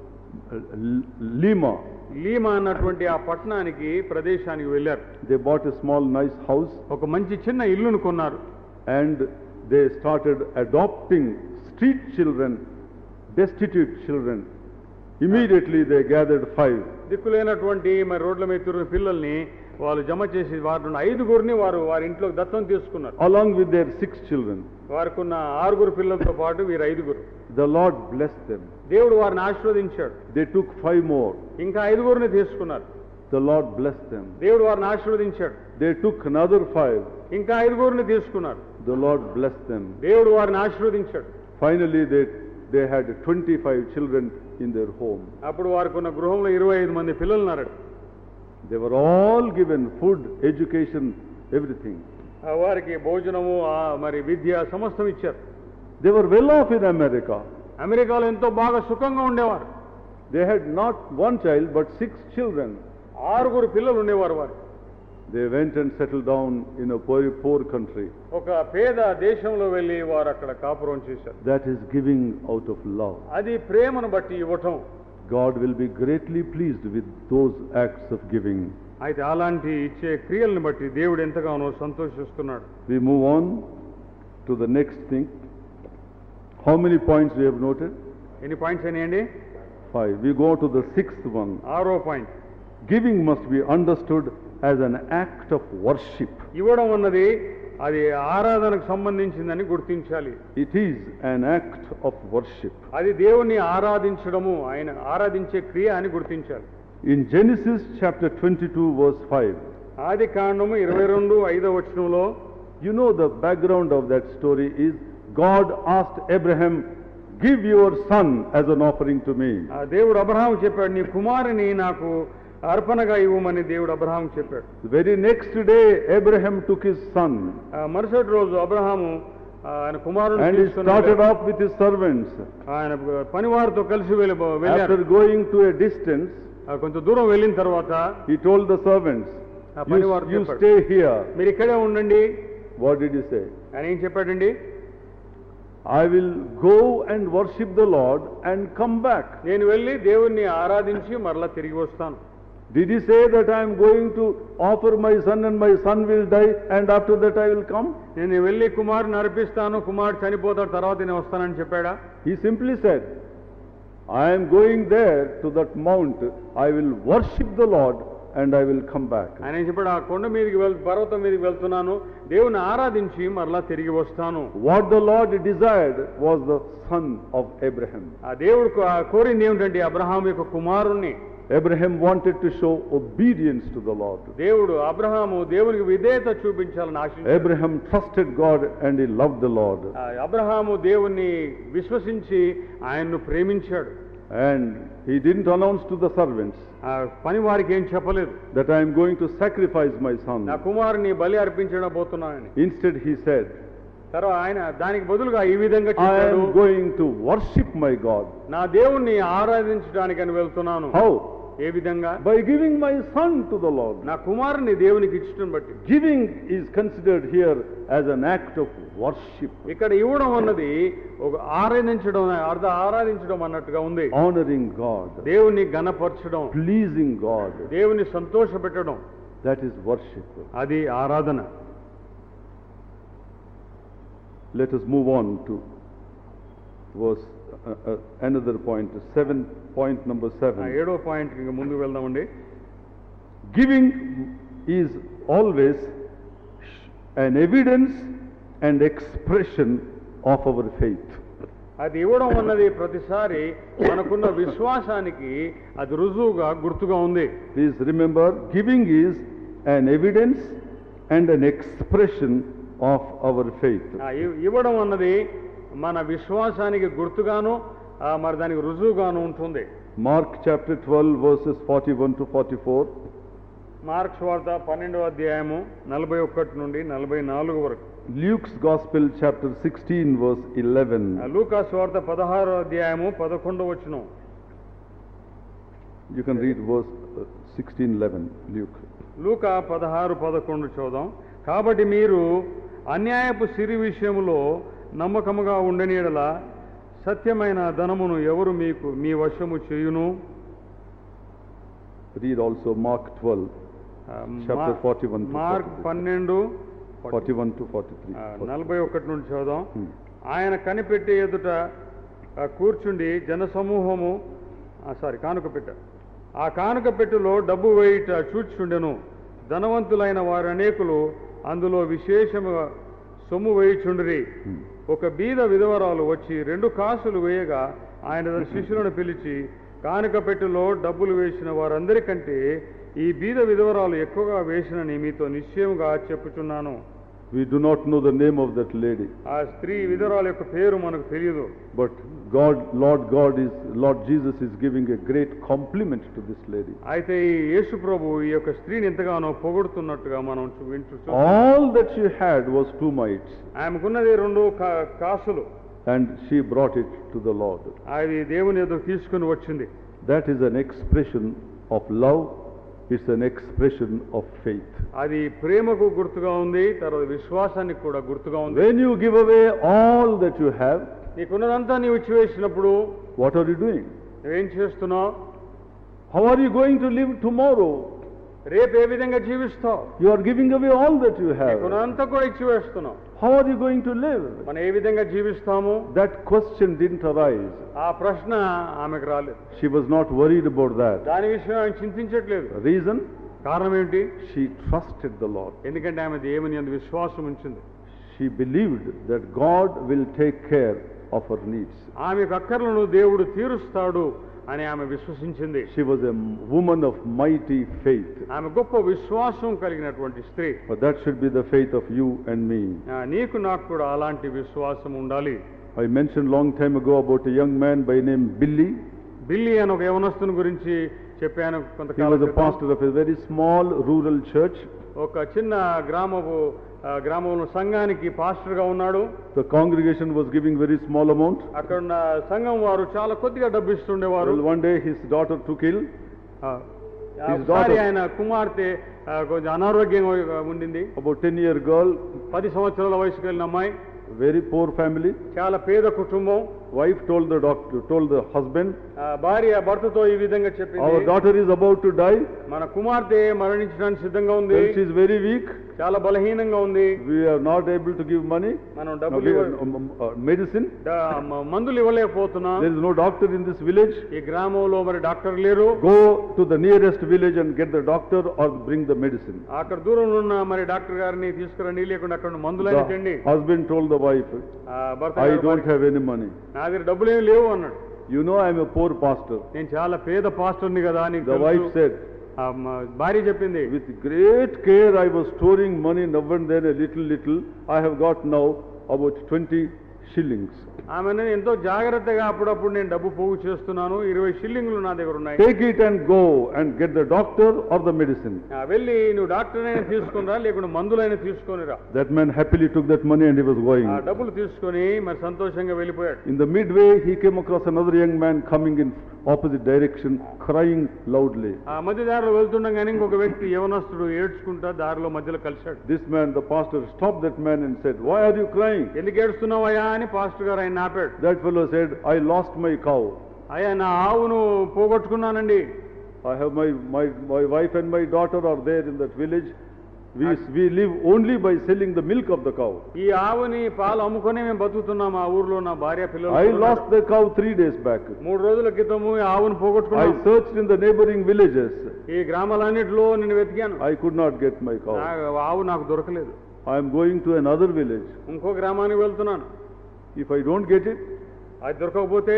Lima. Lima అన్నటువంటి ఆ పట్టణానికి ప్రదేశానికి వెళ్ళారు. They bought a small nice house. ఒక మంచి చిన్న ఇల్లును కొన్నారు. And they started adopting street children, destitute children. Immediately they gathered 5. దిక్కులేనటువంటి మరి రోడ్ల మీద తిరిగిన పిల్లల్ని వాళ్ళు జమ చేసి వారి 5 వారి ఇంట్లోకి దత్తం తీసుకున్నారు. Along with their 6 children. వారికున్న 6 పిల్లలతో పాటు వీరు 5. The Lord blessed them. దేవుడు వారిని ఆశీర్వదించాడు. They took 5 more. ఇంకా 5 తీసుకున్నారు. The Lord blessed them. దేవుడు వారిని ఆశీర్వదించాడు. They took another 5. ఇంకా 5 తీసుకున్నారు. The Lord blessed them. దేవుడు వారిని ఆశీర్వదించాడు. Finally they had 25 children in their home. అప్పుడు వారికున్న గృహంలో 25 మంది పిల్లలు ఉన్నారు. They were all given food, education, everything. వారికి భోజనము మరి విద్య సమస్తం ఇచ్చారు. They were well off in America. అమెరికాలో ఎంతో బాగా సుఖంగా ఉండేవారు. They had not 1 child but 6 children. 6 పిల్లలు ఉండేవారు వారు. They went and settled down in a very poor country. ఒక పేద దేశంలో వెళ్ళి వారు అక్కడ కాపురం చేశారు. That is giving out of love. అది ప్రేమను బట్టి ఇవ్వటం. God will be greatly pleased with those acts of giving. అయితే అలాంటి ఇచ్చే క్రియలను బట్టి దేవుడు ఎంతగానో సంతోషిస్తున్నాడు. We move on to the next thing. How many points we have noted? ఎన్ని పాయింట్స్ అయినాయండి? 5. We go to the 6th one. 6వ point. Giving must be understood as an act of worship. ఇవ్వడం అన్నది అది ఆరాధనకు సంబంధించిందని గుర్తించాలి. It is an act of worship. అది దేవుని ఆరాధించడము, ఆయన ఆరాధించే క్రియ అని గుర్తించాలి. In Genesis chapter 22 verse 5. ఆది కాండము 22:5 You know the background of that story is God asked Abraham, give your son as an offering to me. దేవుడు అబ్రహాము చెప్పాడు, నీ కుమారుని నాకు అర్పణగా ఇవ్వమని దేవుడు అబ్రహాము చెప్పాడు. The very next day Abraham took his son. మరుసటి రోజు అబ్రహాము ఆయన కుమారుని and he started off with his servants. ఆయన పనివారితో కలిసి వెళ్ళారు. After going to a distance, కొంత దూరం వెళ్ళిన తర్వాత he told the servants, you stay here. మీరు ఇక్కడే ఉండండి. What did he say? ఆయన ఏం చెప్పాడండి? I will go and worship the Lord and come back. నేను వెళ్ళి దేవుణ్ణి ఆరాధించి మరలా తిరిగి వస్తాను. Did he say that I am going to offer my son and my son will die and after that I will come? నేను వెళ్ళి కుమారుని అర్పిస్తాను, కుమారుడు చనిపోతాడు, తర్వాత నేను వస్తానని చెప్పాడా? He simply said, I am going there to that mount, I will worship the Lord and I will come back. ఆయన చెప్పాడు, ఆ కొండ మీదకి పర్వతం మీదకి వెళ్తున్నాను, దేవుని ఆరాధించి మరలా తిరిగి వస్తాను. What the Lord desired was the son of Abraham. ఆ దేవుడు కోరింది ఏమిటంటే అబ్రహాము యొక్క కుమారుణ్ణి. Abraham wanted to show obedience to the Lord. దేవుడు అబ్రహాము దేవునికి విధేయత చూపించాలని ఆశించాడు. Abraham trusted God and he loved the Lord. Abraham దేవుణ్ణి విశ్వసించి ఆయన్ను ప్రేమించాడు. And he didn't announce to the servants పని వారికి ఏం చెప్పలేదు that I am going to sacrifice my son. నా కుమారుని బలి అర్పించబోతున్నానని. Instead he said, తర్వాత ఆయన దానికి బదులుగా ఈ విధంగా I చెప్పాడు, am going to worship my God. నా దేవుణ్ణి ఆరాధించడానికని వెళ్తున్నాను. How? ఏ విధంగా? By giving my son to the Lord. నా కుమారుని దేవునికి ఇచ్చడం బట్టి. Giving is considered here as an act of worship. ఇక్కడ ఇవ్వడం అన్నది ఒక ఆరాధించడం అన్నట్టుగా ఉంది. Honoring God. దేవుని ఘనపరచడం, Pleasing God. దేవుని సంతోషపెట్టడం, That is worship. అది ఆరాధన. Let us move on to verse another point, point number 7. 7వ పాయింట్ కి ముందుకు వెళ్దామండి. Giving is always an evidence and expression of our faith. అది ఇవ్వడం అన్నది ప్రతిసారి మనకున్న విశ్వాసానికి అది రుజువుగా గుర్తుగా ఉంది. Please remember, giving is an evidence and an expression of our faith. ఇవ్వడం అన్నది మన విశ్వాసానికి గుర్తుగాను మరి దానికి రుజువుగాను ఉంటుంది. Mark chapter 12 verses 41 to 44. Mark's వార్త 12వ అధ్యాయము 41 నుండి 44 వరకు. Luke's Gospel chapter 16 verse 11. లూకాసు వార్త 16వ అధ్యాయము 11వ వచనం. You can read verse 16:11. Luke. లూకా 16:11 చూద్దాం. కాబట్టి మీరు అన్యాయపు సిరి విషయములో నమ్మకముగా ఉండని యెడల సత్యమైన ధనమును ఎవరు మీకు మీ వశము చేయును? Read also Mark 12 chapter 41 to Mark 43. 12 41 to 43. 41 నుండి చదుదాం. ఆయన కనిపెట్టే ఎదుట కూర్చుండి జనసమూహము కానుకపెట్ట ఆ కానుకపెట్టులో డబ్బు వేయుట చూచుండెను. ధనవంతులైన వారు అనేకులు అందులో విశేషముగా సొమ్ము వేయుచుండిరి. ఒక బీద విధవరాలు వచ్చి 2 కాసులు వేయగా ఆయన తన శిష్యులను పిలిచి, కానుకపెట్టులో డబ్బులు వేసిన వారందరికంటే ఈ బీద విధవరాలు ఎక్కువగా వేసినని మీతో నిశ్చయముగా చెప్పుచున్నాను. We do not know the name of that lady. ఆ స్త్రీ విధవరాలు యొక్క పేరు మనకు తెలియదు. But Lord Jesus is giving a great compliment to this lady. అయితే ఈ యేసు ప్రభు ఈ యొక్క స్త్రీని ఎంతగానో పొగుడుతున్నట్టుగా మనం వింటున్నాం. All that she had was 2 mites. ఆమెకున్నది 2 కాసులు. And she brought it to the Lord. అది దేవుని ఎదురు తీసుకుని వచ్చింది. That is an expression of love. It's an expression of faith. అది ప్రేమకు గుర్తుగా ఉంది, తర్వాత విశ్వాసానికి కూడా గుర్తుగా ఉంది. When you give away all that you have, నీకున్నదంతా నీవు ఇచ్చివేసినప్పుడు what are you doing? నువ్వేం చేస్తున్నావు? How are you going to live tomorrow? రేపు ఏ విధంగా జీవిస్తావు? You are giving away all that you have. నీకున్నంతా కూడా ఇచ్చివేస్తున్నావు. How are you going to live? మనం ఏ విధంగా జీవిస్తాము? That question didn't arise. ఆ ప్రశ్న ఆమెకు రాలేదు. She was not worried about that. దాని విషయం ఆమె చింతించట్లేదు. Reason? కారణం ఏంటి? She trusted the Lord. ఎందుకంటే ఆమె దేవుని యందు విశ్వాసం ఉంచింది. She believed that God will take care of her needs. ఆమె అక్కర్లను దేవుడు తీరుస్తాడు అని ఆమె విశ్వసించింది. She was a woman of mighty faith. ఆమె గొప్ప విశ్వాసం కలిగినటువంటి స్త్రీ. But that should be the faith of you and me. నీకు నాకు కూడా అలాంటి విశ్వాసం ఉండాలి. I mentioned long time ago about a young man by name Billy. Billy అని ఒక యవనస్తుని గురించి చెప్పాను He కొంతకాలం was a క్రితం. pastor of a very small rural church. ఒక చిన్న గ్రామంలో సంఘానికి పాస్టర్ గా ఉన్నాడు. The congregation was giving very small amount. అక్కడ ఉన్న సంఘం వారు చాలా కొద్దిగా డబ్బు ఇస్తుండేవారు. Well, one day his daughter took ill. ఒకసారి ఆయన కుమార్తె కొంచెం అనారోగ్యంగా ఉండింది. About 10-year girl. 10 సంవత్సరాల వయసు కలిగిన అమ్మాయి. Very poor family. చాలా పేద కుటుంబం. wife told the doctor, told the husband, భార్య భర్తతో ఈ విధంగా చెప్పింది, our daughter is about to die. మన కుమార్తె మరణించడానికి సిద్ధంగా ఉంది, She is very weak. చాలా బలహీనంగా ఉంది, We are not able to give money, మనం డబ్బులు medicine. మందులు ఇవ్వలేకపోతున్నాం. There is no doctor in this village. ఈ గ్రామంలో మరి డాక్టర్ లేరు. Go to the nearest village and get the doctor or bring the medicine. అక్కడ దూరంలో ఉన్న మరి డాక్టర్ గారిని తీసుకురండి, లేకుండా అక్కడ మందులైనా తెండి. The husband told the wife, I don't have any money. నా దగ్గర డబ్బులు ఏమి లేవు అన్నాడు. You know I am a poor pastor. నేను చాలా పేద పాస్టర్ని కదా అని. The wife said, భార్య చెప్పింది, with great care I was storing money now and then a little. I have got now about 20 shillings. ఆమె ఎంతో జాగ్రత్తగా అప్పుడప్పుడు నేను డబ్బు పోగు చేస్తున్నాను, 20 షిల్లింగ్లు నా దగ్గర ఉన్నాయి. Take it and go and get the doctor or the medicine. వెళ్ళి నువ్వు డాక్టర్ అయినా తీసుకునిరా, లేకుండా మందులైనా తీసుకొనిరా. That man happily took that money and he was going. ఆ డబ్బులు తీసుకొని మరి సంతోషంగా వెళ్ళిపోయాడు. In the midway he came across another young man coming in opposite direction, crying loudly. ఆ మధ్య దారిలో వెళ్తుండగానే ఇంకొక వ్యక్తి యవనస్తుడు ఏడ్చుకుంటా దారిలో మధ్యలో కలిశాడు. This man, the pastor, stopped that man and said, why are you crying? ఎందుకు ఏడుస్తున్నావయ్యా అని పాస్టర్ గారు ఆయన ఆపాడు. That fellow said, I lost my cow. అయ్యా నా ఆవును పోగొట్టుకున్నానండి. I have my wife and my daughter are there in that village. We live only by selling the milk of the cow. ఈ ఆవుని పాలు అమ్ముకొని మేము బతుకుతున్నాం ఆ ఊర్లో, నా భార్య పిల్లలు. I lost the cow 3 days back. 3 రోజుల క్రితము ఈ ఆవును పోగొట్టుకున్నాను. I searched in the neighboring villages. ఈ గ్రామాలన్నిటిలో నేను వెతికాను. I could not get my cow. ఆవు నాకు దొరకలేదు. I am going to another village. ఇంకో గ్రామానికి వెళ్తున్నాను. If I don't get it, అది దొరకకపోతే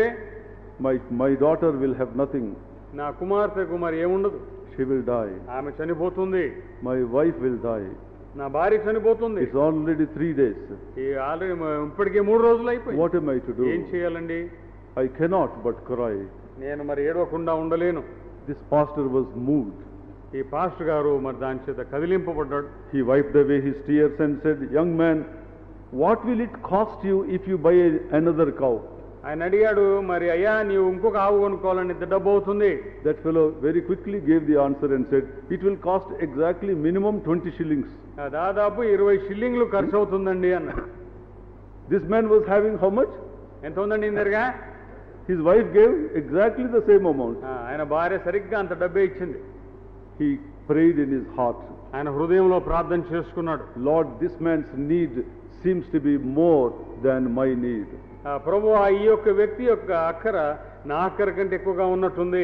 my daughter will have nothing. నా కుమార్తెకు మరి ఏముండదు. She will die. ఆమె చనిపోతుంది. My wife will die. నా భార్య చనిపోతుంది. It's already 3 days. ఆల్రెడీ ఇప్పటికే 3 రోజులు అయిపోయింది. What am I to do? ఏం చేయాలండి? I cannot but cry. నేను మరి ఏడవకుండా ఉండలేను. This pastor was moved. ఈ పాస్టర్ గారు మరి దాని చేత కదిలింపబడ్డాడు. He wiped away his tears and said, young man, what will it cost you if you buy another cow? ఆయన అడిగాడు, మరి అయ్యా నీవు ఇంకొక ఆవు కొనుక్కోవాలని ఎంత డబ్బు అవుతుంది? That fellow very quickly gave the answer and said, it will cost exactly minimum 20 shillings. దాదాపు 20 షిల్లింగ్లు ఖర్చు అవుతుందండి అన్నాడు. This man was having how much? ఎంత ఉందండి ఇందరుగా? His wife gave exactly the same amount. ఆయన భార్య సరిగ్గా అంత డబ్బే ఇచ్చింది. He prayed in his heart. ఆయన హృదయంలో ప్రార్థన చేసుకున్నాడు. Lord, this man's need seems to be more than my need. ప్రభువా, ఈ యొక్క వ్యక్తి యొక్క అక్కర నా అక్కర కంటే ఎక్కువగా ఉన్నట్టుంది.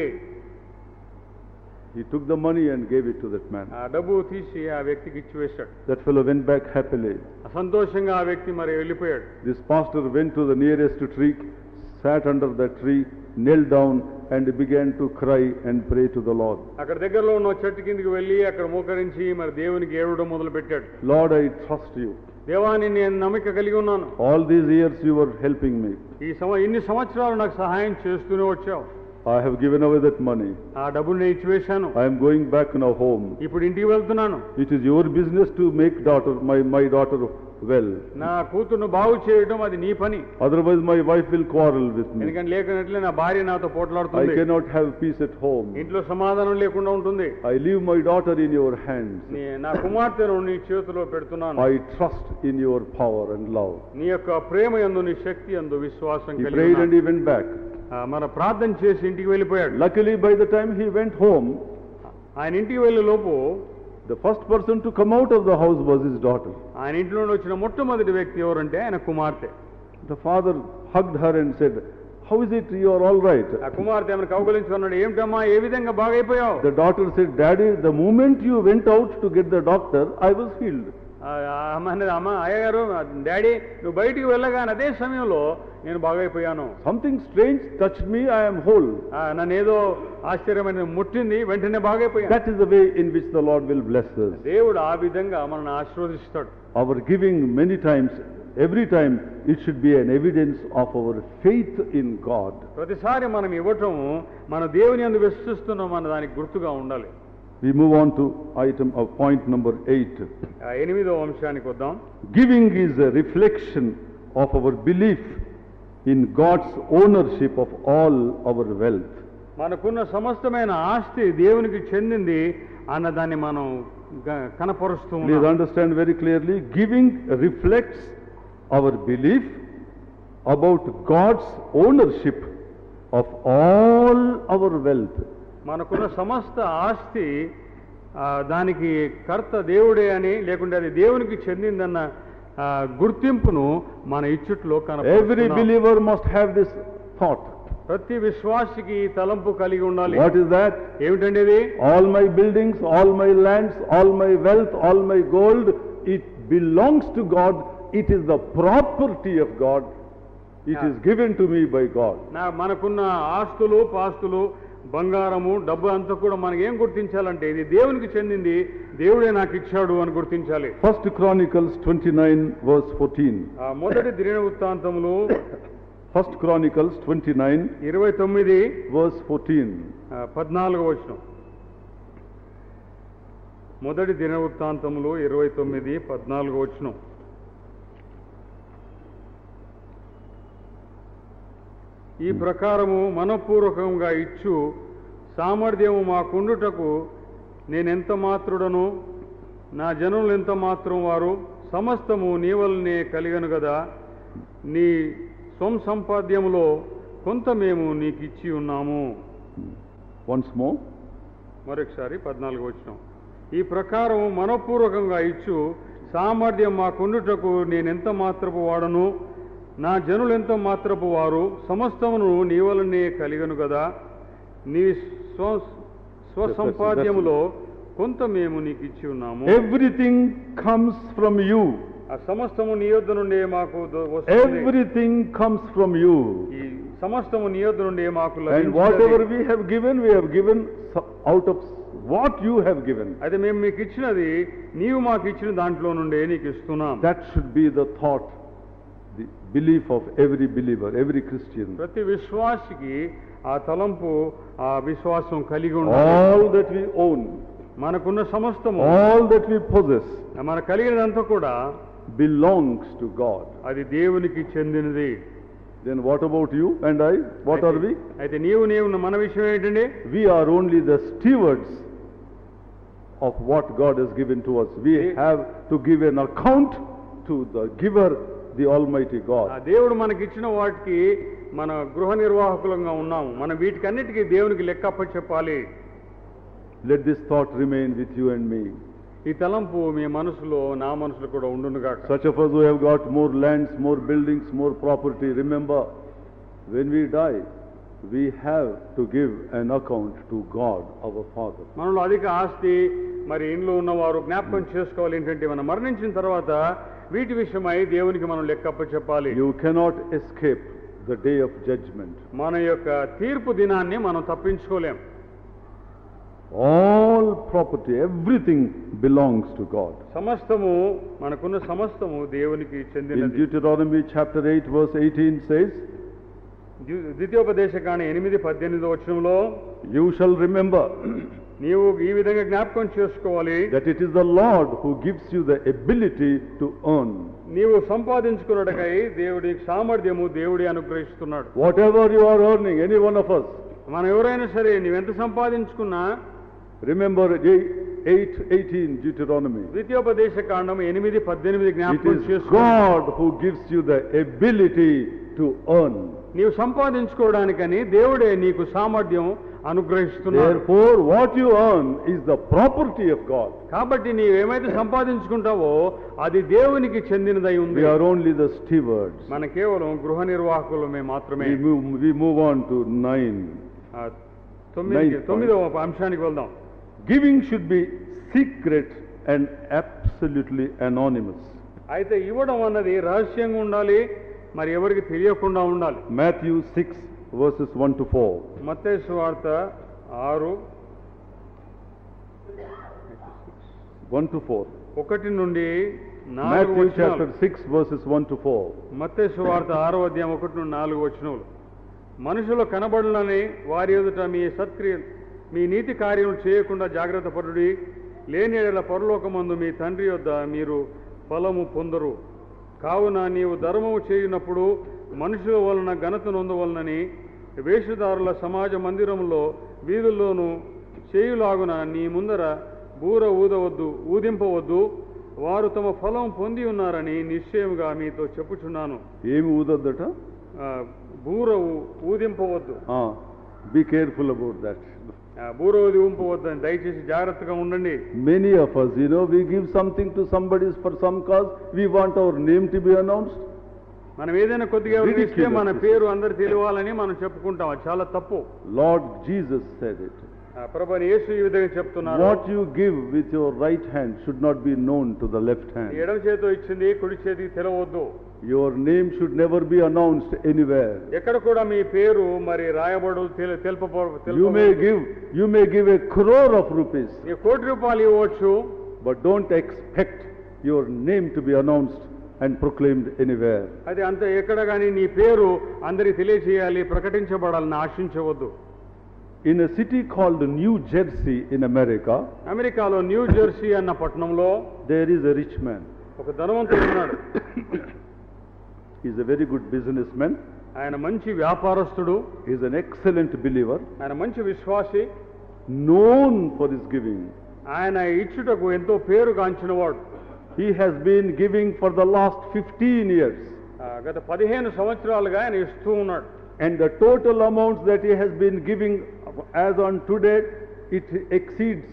He took the money and gave it to that man. ఆ డబ్బు తీసి ఆ వ్యక్తికి ఇచ్చివేశాడు. That fellow went back happily. సంతోషంగా ఆ వ్యక్తి మరి వెళ్ళిపోయాడు. This pastor went to the nearest tree, sat under that tree, knelt down and began to cry and pray to the Lord. అక్కడ దగ్గరలో ఉన్న చెట్టు కిందకి వెళ్ళి అక్కడ మోకరించి మరి దేవునికి ఏడవడం మొదలు పెట్టాడు. Lord, I trust you. దేవాని నేను నమ్మిక కలిగి ఉన్నాను. All these years you were helping me. ఇన్ని సంవత్సరాలు నాకు సహాయం చేస్తూనే వచ్చావు. I have given away that money. ఆ డబ్బును నేను ఇచ్చివేశాను. I am going back now home. ఇప్పుడు ఇంటికి వెళ్తున్నాను. It is your business to make my daughter well. నా కూతురును బాగు చేయడం అది నీ పని. Otherwise my wife will quarrel with me. ఎందుకంటే లేకున్నట్లే నా భార్య నాతో పోట్లాడుతుంది. I cannot have peace at home. ఇంట్లో సమాధానం లేకుండా ఉంటుంది. I leave my daughter in your hands. నా కుమార్తెను నీ చేతిలో పెడుతున్నాను. I trust in your power and love. నీ యొక్క ప్రేమ యందు, నీ శక్తి యందు విశ్వాసం He కలిగి prayed and he went back. మన ప్రార్థన చేసి ఇంటికి వెళ్ళిపోయాడు. Luckily by the time he went home, ఆయన ఇంటికి వెళ్ళే లోపు the first person to come out of the house was his daughter. ఆయన ఇంట్లో వచ్చిన మొట్టమొదటి వ్యక్తి ఎవరంటే ఆయన కుమార్తె. The father hugged her and said, how is it you are all right? ఆ కుమార్తె ఆమెను కౌగలించుకున్నాడు. ఏమిటమ్మా, ఏ విధంగా బాగైపోయావు? The daughter said, Daddy, the moment you went out to get the doctor, I was healed. అమ్మ, అయ్యగారు, డాడీ నువ్వు బయటికి వెళ్ళగానే అదే సమయంలో నేను బాగైపోయాను. Something strange touched me, I am whole. నన్ను ఏదో ఆశ్చర్యమైన ముట్టింది, వెంటనే బాగైపోయాను. That is the way in which the Lord will bless us. దేవుడు ఆ విధంగా మనల్ని ఆశీర్వదిస్తాడు. Our giving many times, every time, it should be an evidence of our faith in God. ప్రతిసారి మనం ఇవ్వటం మన దేవుని యందు విశ్వసిస్తున్నాం అన్న దానికి గుర్తుగా ఉండాలి. We move on to point number 8. 8వ అంశానికి వద్దాం. Giving is a reflection of our belief in God's ownership of all our wealth. మనకున్న సమస్తమైన ఆస్తి దేవునికి చెందింది అన్నదాన్ని మనం కనపరుస్తూ ఉన్నాం. Please understand very clearly, giving reflects our belief about God's ownership of all our wealth. మనకున్న సమస్త ఆస్తి దానికి కర్త దేవుడే అని, లేకుంటే అది దేవునికి చెందిందన్న గుర్తింపును మన ఇచ్చుట్లో Every కనపడుతున్నాం. believer must have this thought. ప్రతి విశ్వాసికి ఈ తలంపు కలిగి ఉండాలి. What is that? ఏమిటండి ఇది? All my buildings, all my lands, all my wealth, all my gold, it belongs to God. It is the property of God. It is given to me by God. మనకున్న ఆస్తులు పాస్తులు బంగారము డబ్బు అంతా కూడా మనకి ఏం గుర్తించాలంటే ఇది దేవునికి చెందింది, దేవుడే నాకు ఇచ్చాడు అని గుర్తించాలి. 1 Chronicles 29 verse 14. మొదటి దినవృత్తాంతములు 1 Chronicles 29 29 verse 14. 14వ వచనం. మొదటి దినవృత్తాంతములు 29 14వ వచనం. ఈ ప్రకారము మనపూర్వకంగా ఇచ్చు సామర్థ్యము మాకుండుటకు నేనెంత మాత్రుడను, నా జనులు ఎంత మాత్రం వారు, సమస్తము నీ వలనే కలిగను కదా. నీ సంపాద్యములో కొంత మేము నీకు ఇచ్చి ఉన్నాము. Once more. మరొకసారి 14వ వచనం. ఈ ప్రకారం మనపూర్వకంగా ఇచ్చు సామర్థ్యం మాకుండుటకు నేనెంత మాత్రపు వాడను, నా జనులు ఎంత మాత్రపు వారు, సమస్తమును నీ వలనే కలిగను కదా. నీ స్వసంపాద్యములో కొంత మేము నీకు ఇచ్చి ఉన్నాము. Everything comes from you. ఆ సమస్తము నీ యొద్ద నుండే మాకు Everything comes from you. ఈ సమస్తము నీ యొద్ద నుండే మాకు And whatever we have given out of what you have given. అయితే మేము మీకు ఇచ్చినది నీవు మాకు ఇచ్చిన దాంట్లో నుండే నీకు ఇస్తున్నాం. That should be the thought, the belief of every believer, every Christian. ప్రతి విశ్వాసికి ఆ తలంపు ఆ విశ్వాసం కలిగి ఉండాలి. All that we own, మనకున్న సమస్తము, all that we possess, మన కలిగినదంతా కూడా belongs to God. అది దేవునికి చెందినది. Then what about you and I? What are we? అయితే నీవు మన విషయం ఏంటండి? We are only the stewards of what God has given to us. We have to give an account to the giver, the Almighty God. దేవుడు మనకిచ్చిన వాటికి మన గృహ నిర్వాహకులంగా ఉన్నాము. మనం వీటికన్నిటికీ దేవునికి లెక్క అప్పచెప్పాలి. Let this thought remain with you and me. ఈ తలంపు మీ మనసులో నా మనసులో కూడా ఉండునుగాక. Such of us who have got more lands, more buildings, more property, remember, when we die, we have to give an account to God, our Father. మనలో అధిక ఆస్తి మరి ఇంట్లో ఉన్నవారు జ్ఞాపకం చేసుకోవాలి ఏంటంటే మనం మరణించిన తర్వాత వీటి విషయమై దేవునికి మనం లెక్క అప్పచెప్పాలి. You cannot escape the day of judgment. మన యొక్క తీర్పు దినాన్ని మనం తప్పించుకోలేం. All property, everything belongs to God. సమస్తము మనకున్న సమస్తము దేవునికి In చెందినది. Deuteronomy chapter 8 verse 18 says, ద్వితీయోపదేశకాండ 8:18 వచనంలో you shall remember నీవు ఈ విధంగా జ్ఞాపకం చేసుకోవాలి, that it is the Lord who gives you the ability to earn. నీవు సంపాదించుకున్నటకై దేవుడి సామర్థ్యము దేవుడి అనుగ్రహిస్తున్నాడు. Whatever you are earning, any one of us, మనం ఎవరైనా సరే నీవెంత సంపాదించుకున్నా, remember 8:18 Deuteronomy. ద్వితీయోపదేశకాండం 8:18 It జ్ఞాపకం is చేసుకో. God who gives you the ability to earn. నీవు సంపాదించుకోవడానికని దేవుడే నీకు సామర్థ్యం అనుగ్రహిస్తున్నాడు. Therefore, what you earn is the property of God. కాబట్టి నీవేమైతే సంపాదించుకుంటావో అది దేవునికి చెందినదై ఉంది. We are only the stewards. మన కేవలం గృహ నిర్వాహకులమే మాత్రమే. We move on to 9. 9వ అంశానికి వెళ్దాం. Giving should be secret and absolutely anonymous. అయితే ఇవ్వడం అన్నది రహస్యంగా ఉండాలి, మరి ఎవరికి తెలియకుండా ఉండాలి. Matthew 6 verses 1 to 4. మత్తయి సువార్త 6 1 to 4. 1 నుండి 4 Matthew వచనాలు. chapter 6 verses 1 to 4. మత్తయి సువార్త 6వ అధ్యాయం 1 నుండి 4 వచనములు. మనుషులు కనబడులని వారి ఎదుట మీ నీతి కార్యములు చేయకుండా జాగ్రత్త పడుడి. లేని ఎడల పరలోకమందు మీ తండ్రి యొద్ద మీరు ఫలము పొందరు. కావున నీవు ధర్మము చేయునప్పుడు మనుషుల వలన ఘనత నొందవలనని వేషధారుల సమాజ మందిరంలో వీధుల్లోనూ చేయులాగున నీ ముందర బూర ఊదింపవద్దు. వారు తమ ఫలం పొంది ఉన్నారని నిశ్చయముగా మీతో చెప్పుచున్నాను. ఏమి ఊదొద్దట? బూర ఊదింపవద్దు. Be careful about that. బూర ఊదింపవద్దు అని దయచేసి జాగ్రత్తగా ఉండండి. Many of us, we give something to somebody for some cause, we want our name to be announced. మనం ఏదైనా కొద్దిగా ఇస్తే మన పేరు అందరు తెలియాలని మనం చెప్పుకుంటాం. అది చాలా తప్పు. Lord Jesus said it. ప్రభువైన యేసు ఈ విధంగా చెప్తున్నారు. What you give with your right hand should not be known to the left hand. ఎడమ చేతితో ఇచ్చింది కుడి చేతికి తెలవద్దు. Your name should never be announced anywhere. ఎక్కడ కూడా మీ పేరు మరి రాయబడు You may give 1 crore of rupees. నీ కోటి రూపాయలు ఇవ్వచ్చు. But don't expect your name to be announced and proclaimed anywhere. అది అంత ఎక్కడ గాని నీ పేరు అందరికి తెలియజేయాలి, ప్రకటించబడాలని ఆశించవద్దు. In a city called New Jersey in America, అమెరికాలో న్యూ జెర్సీ అన్న పట్టణంలో there is a rich man. ఒక ధనవంతుడు ఉన్నాడు. He is a very good businessman. ఆయన మంచి వ్యాపారస్తుడు. He is an excellent believer. ఆయన మంచి విశ్వాసి. Known for his giving. ఆయన ఇచ్చుటకు ఎంతో పేరు గాంచినవాడు. He has been giving for the last 15 years. గత 15 సంవత్సరాలుగా ఆయన ఇస్తూ ఉన్నాడు. And the total amount that he has been giving as on today, it exceeds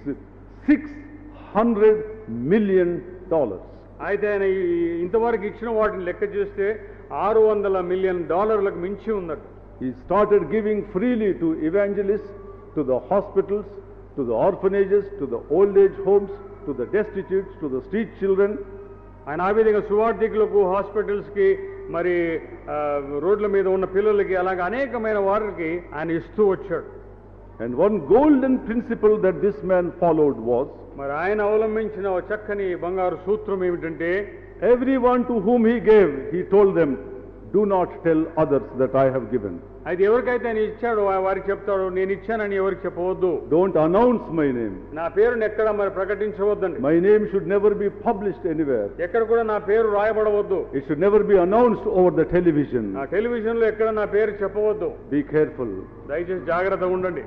$600 million. అయితే ఆయన ఇంతవరకు ఇచ్చిన వాటిని లెక్క చేస్తే $600 మిలియన్ మించి ఉందట. He started giving freely to evangelists, to the hospitals, to the orphanages, to the old age homes, to the destitute, to the street children. ఆయన ఆ విధంగా సువార్థికులకు, హాస్పిటల్స్కి, మరి రోడ్ల మీద ఉన్న పిల్లలకి, అలాగే అనేకమైన వారికి ఆయన ఇస్తూ వచ్చాడు. And one golden principle that this man followed was, మరి ఆయన అవలంబించిన చక్కని బంగారు సూత్రం ఏమిటంటే, everyone to whom he gave, he told them, do not tell others that I have given. అయితే ఎవరికైతే ఆయన ఇచ్చాడో వారికి చెప్తాడు, నేను ఇచ్చానని ఎవరికి చెప్పవద్దు. Don't announce my name. నా పేరుని ఎక్కడ మరి ప్రకటించవద్దండి. My name should never be published anywhere. ఎక్కడ కూడా నా పేరు రాయబడవద్దు. It should never be announced over the television. ఆ టెలివిజన్లో ఎక్కడ నా పేరు చెప్పవద్దు. Be careful. దయచేసి జాగ్రత్తగా ఉండండి.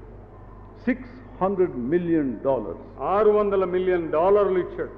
$600 million. $600 మిలియన్ ఇచ్చాడు.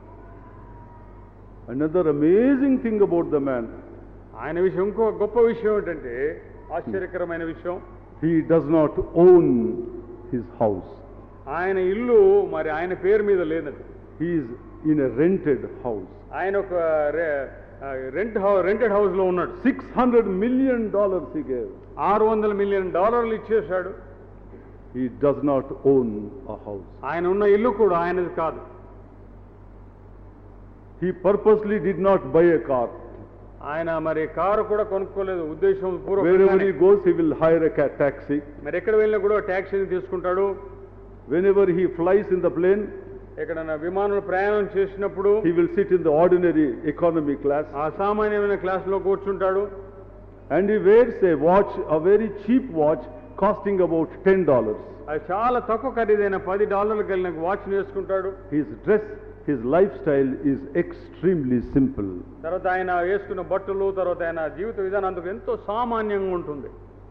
Another amazing thing about the man, ఆయన విషయం ఇంకో గొప్ప విషయం ఏంటంటే, ఆశ్చర్యకరమైన విషయం, he does not own his house. ఆయన ఇల్లు మరి ఆయన పేరు మీద లేదండి. He is in a rented house. ఆయన ఒక రెంటెడ్ హౌస్ లో ఉన్నాడు. $600 million he gave. $600 మిలియన్ ఇచ్చేశాడు. He does not own a house. ఆయన ఉన్న ఇల్లు కూడా ఆయనది కాదు. He purposely did not buy a car. ఆయన మరి కారు కూడా కొనుక్కోలేదు. ఉద్దేశం Wherever he goes, he will hire a taxi. మరి ఎక్కడ వెళ్ళినా కూడా టాక్సీని తీసుకుంటాడు. Whenever he flies in the plane, ఎక్కడైనా విమానంలో ప్రయాణం చేసినప్పుడు he will sit in the ordinary economy class. ఆ సామాన్యమైన క్లాస్ లో కూర్చుంటాడు. And he wears a watch, a very cheap watch, costing about $10. అది చాలా తక్కువ ఖరీదైన $10 కలిగిన వాచ్ వేసుకుంటాడు. His dress, his lifestyle is extremely simple. తర్వాత ఆయన వేసుకున్న బట్టలు, తర్వాత ఆయన జీవిత విధానం అందుకు ఎంతో సామాన్యంగా ఉంటుంది.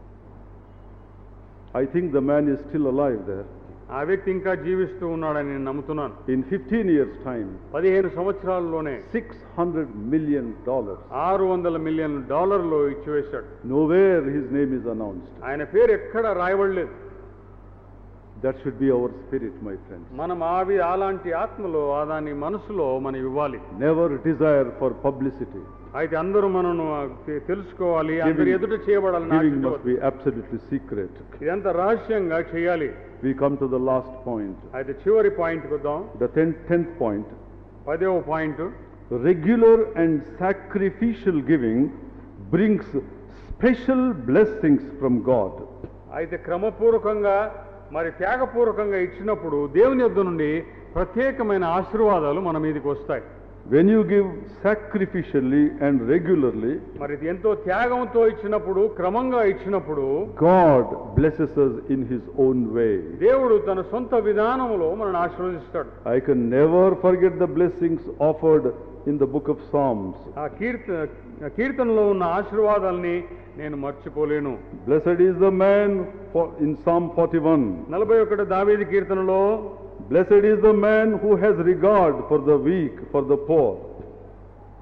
I think the man is still alive there. ఆ వ్యక్తి ఇంకా జీవిస్తూ ఉన్నాడని నేను నమ్ముతున్నాను. In 15 years' time, 15 సంవత్సరాల్లోనే $600 million. $600 మిలియన్ ఇచ్చివేశాడు. Nowhere his name is announced. ఆయన పేరు ఎక్కడ రాయబడలేదు. That should be our spirit, my friends. మనం అలాంటి ఆత్మలో దాని మనసులో మనం ఇవ్వాలి. Never desire for publicity. అయితే అందరూ మనను తెలుసుకోవాలి, అందరూ ఎదుట చేయబడాలని. Giving must be absolutely secret. ఇదంతా రహస్యంగా చేయాలి. We come to the last point. అయితే చివరి పాయింట్ కు వద్దాం. The 10th point. 10వ point. Regular and sacrificial giving brings special blessings from God. అయితే క్రమపూర్వకంగా మరి త్యాగపూర్వకంగా ఇచ్చినప్పుడు దేవుని యొద్ద నుండి ప్రత్యేకమైన ఆశీర్వాదాలు మన మీదకి వస్తాయి. When you give sacrificially and regularly, మరి ఎంతో త్యాగంతో ఇచ్చినప్పుడు, క్రమంగా ఇచ్చినప్పుడు, God blesses us in His own way. దేవుడు తన సొంత విధానంలో మనల్ని ఆశీర్వదిస్తాడు. I can never forget the blessings offered in the book of Psalms. ఆ కీర్తనలో ఉన్న ఆశీర్వాదాలని నేను మర్చిపోలేను. Blessed is the man in Psalm 41. 41 దావీదు కీర్తనలో, Blessed is the man who has regard for the weak, for the poor.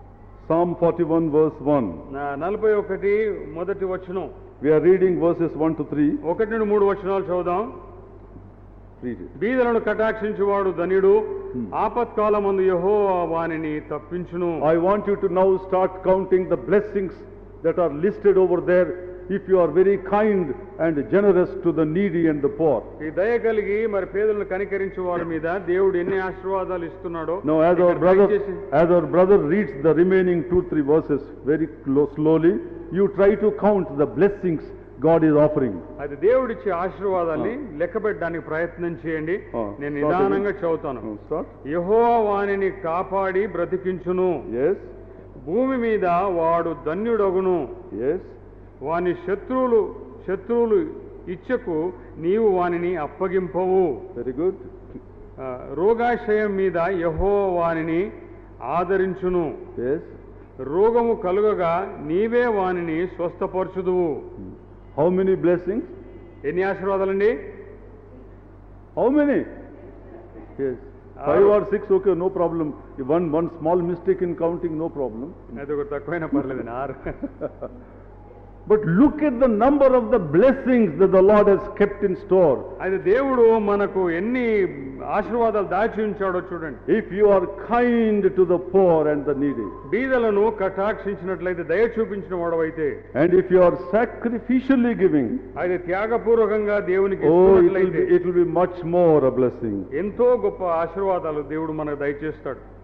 Psalm 41 verse 1. 41 మొదటి వచనం. We are reading verses 1 to 3. 1 నుండి 3 వచనాలు చదువుదాం. Read it. బీదలను కటాక్షించువాడు ధన్యుడు, ఆపత్కాలమందు యెహోవా వానిని తప్పించును. I want you to now start counting the blessings that are listed over there if you are very kind and generous to the needy and the poor. ఈ దయ కలిగి మరి పేదలను కనికరించే వారి మీద దేవుడు ఎన్ని ఆశీర్వాదాలు ఇస్తున్నాడో. Now as our brother reads the remaining 2-3 verses very slowly, you try to count the blessings God is offering. అది దేవుడిచ్చే ఆశీర్వాదాన్ని లెక్క పెట్టడానికి ప్రయత్నం చేయండి. నేను నిదానంగా చదువుతాను. యెహోవా వానిని కాపాడి బ్రతికించును. Yes. భూమి మీద వాడు ధన్యుడగును. Yes. వాని శత్రువులు ఇచ్చకు నీవు వానిని అప్పగింపవు. Very good. రోగాశయం మీద యెహోవా వానిని ఆదరించును. Yes. రోగము కలుగగా నీవే వానిని స్వస్థపరచుదువు. How many blessings? ఎన్ని ఆశీర్వాదాలండి? How many? Yes. 5 or 6, okay, no problem. One small mistake in counting, no problem. అది ఒక తక్కువైనా పర్లేదు. 6. But look at the number of the blessings that the Lord has kept in store. అది దేవుడు మనకు ఎన్ని ఆశీర్వాదాలు దాచి ఉంచాడో చూడండి. If you are kind to the poor and the needy, బీదలను కటాక్షించినట్లయితే, దయ చూపించిన వాడవైతే, and if you are sacrificially giving, అది త్యాగపూర్వకంగా దేవునికి oh, ఇస్తున్నట్లయితే it will be much more a blessing. ఎంతో గొప్ప ఆశీర్వాదాలు దేవుడు మనకు దయచేస్తాడు.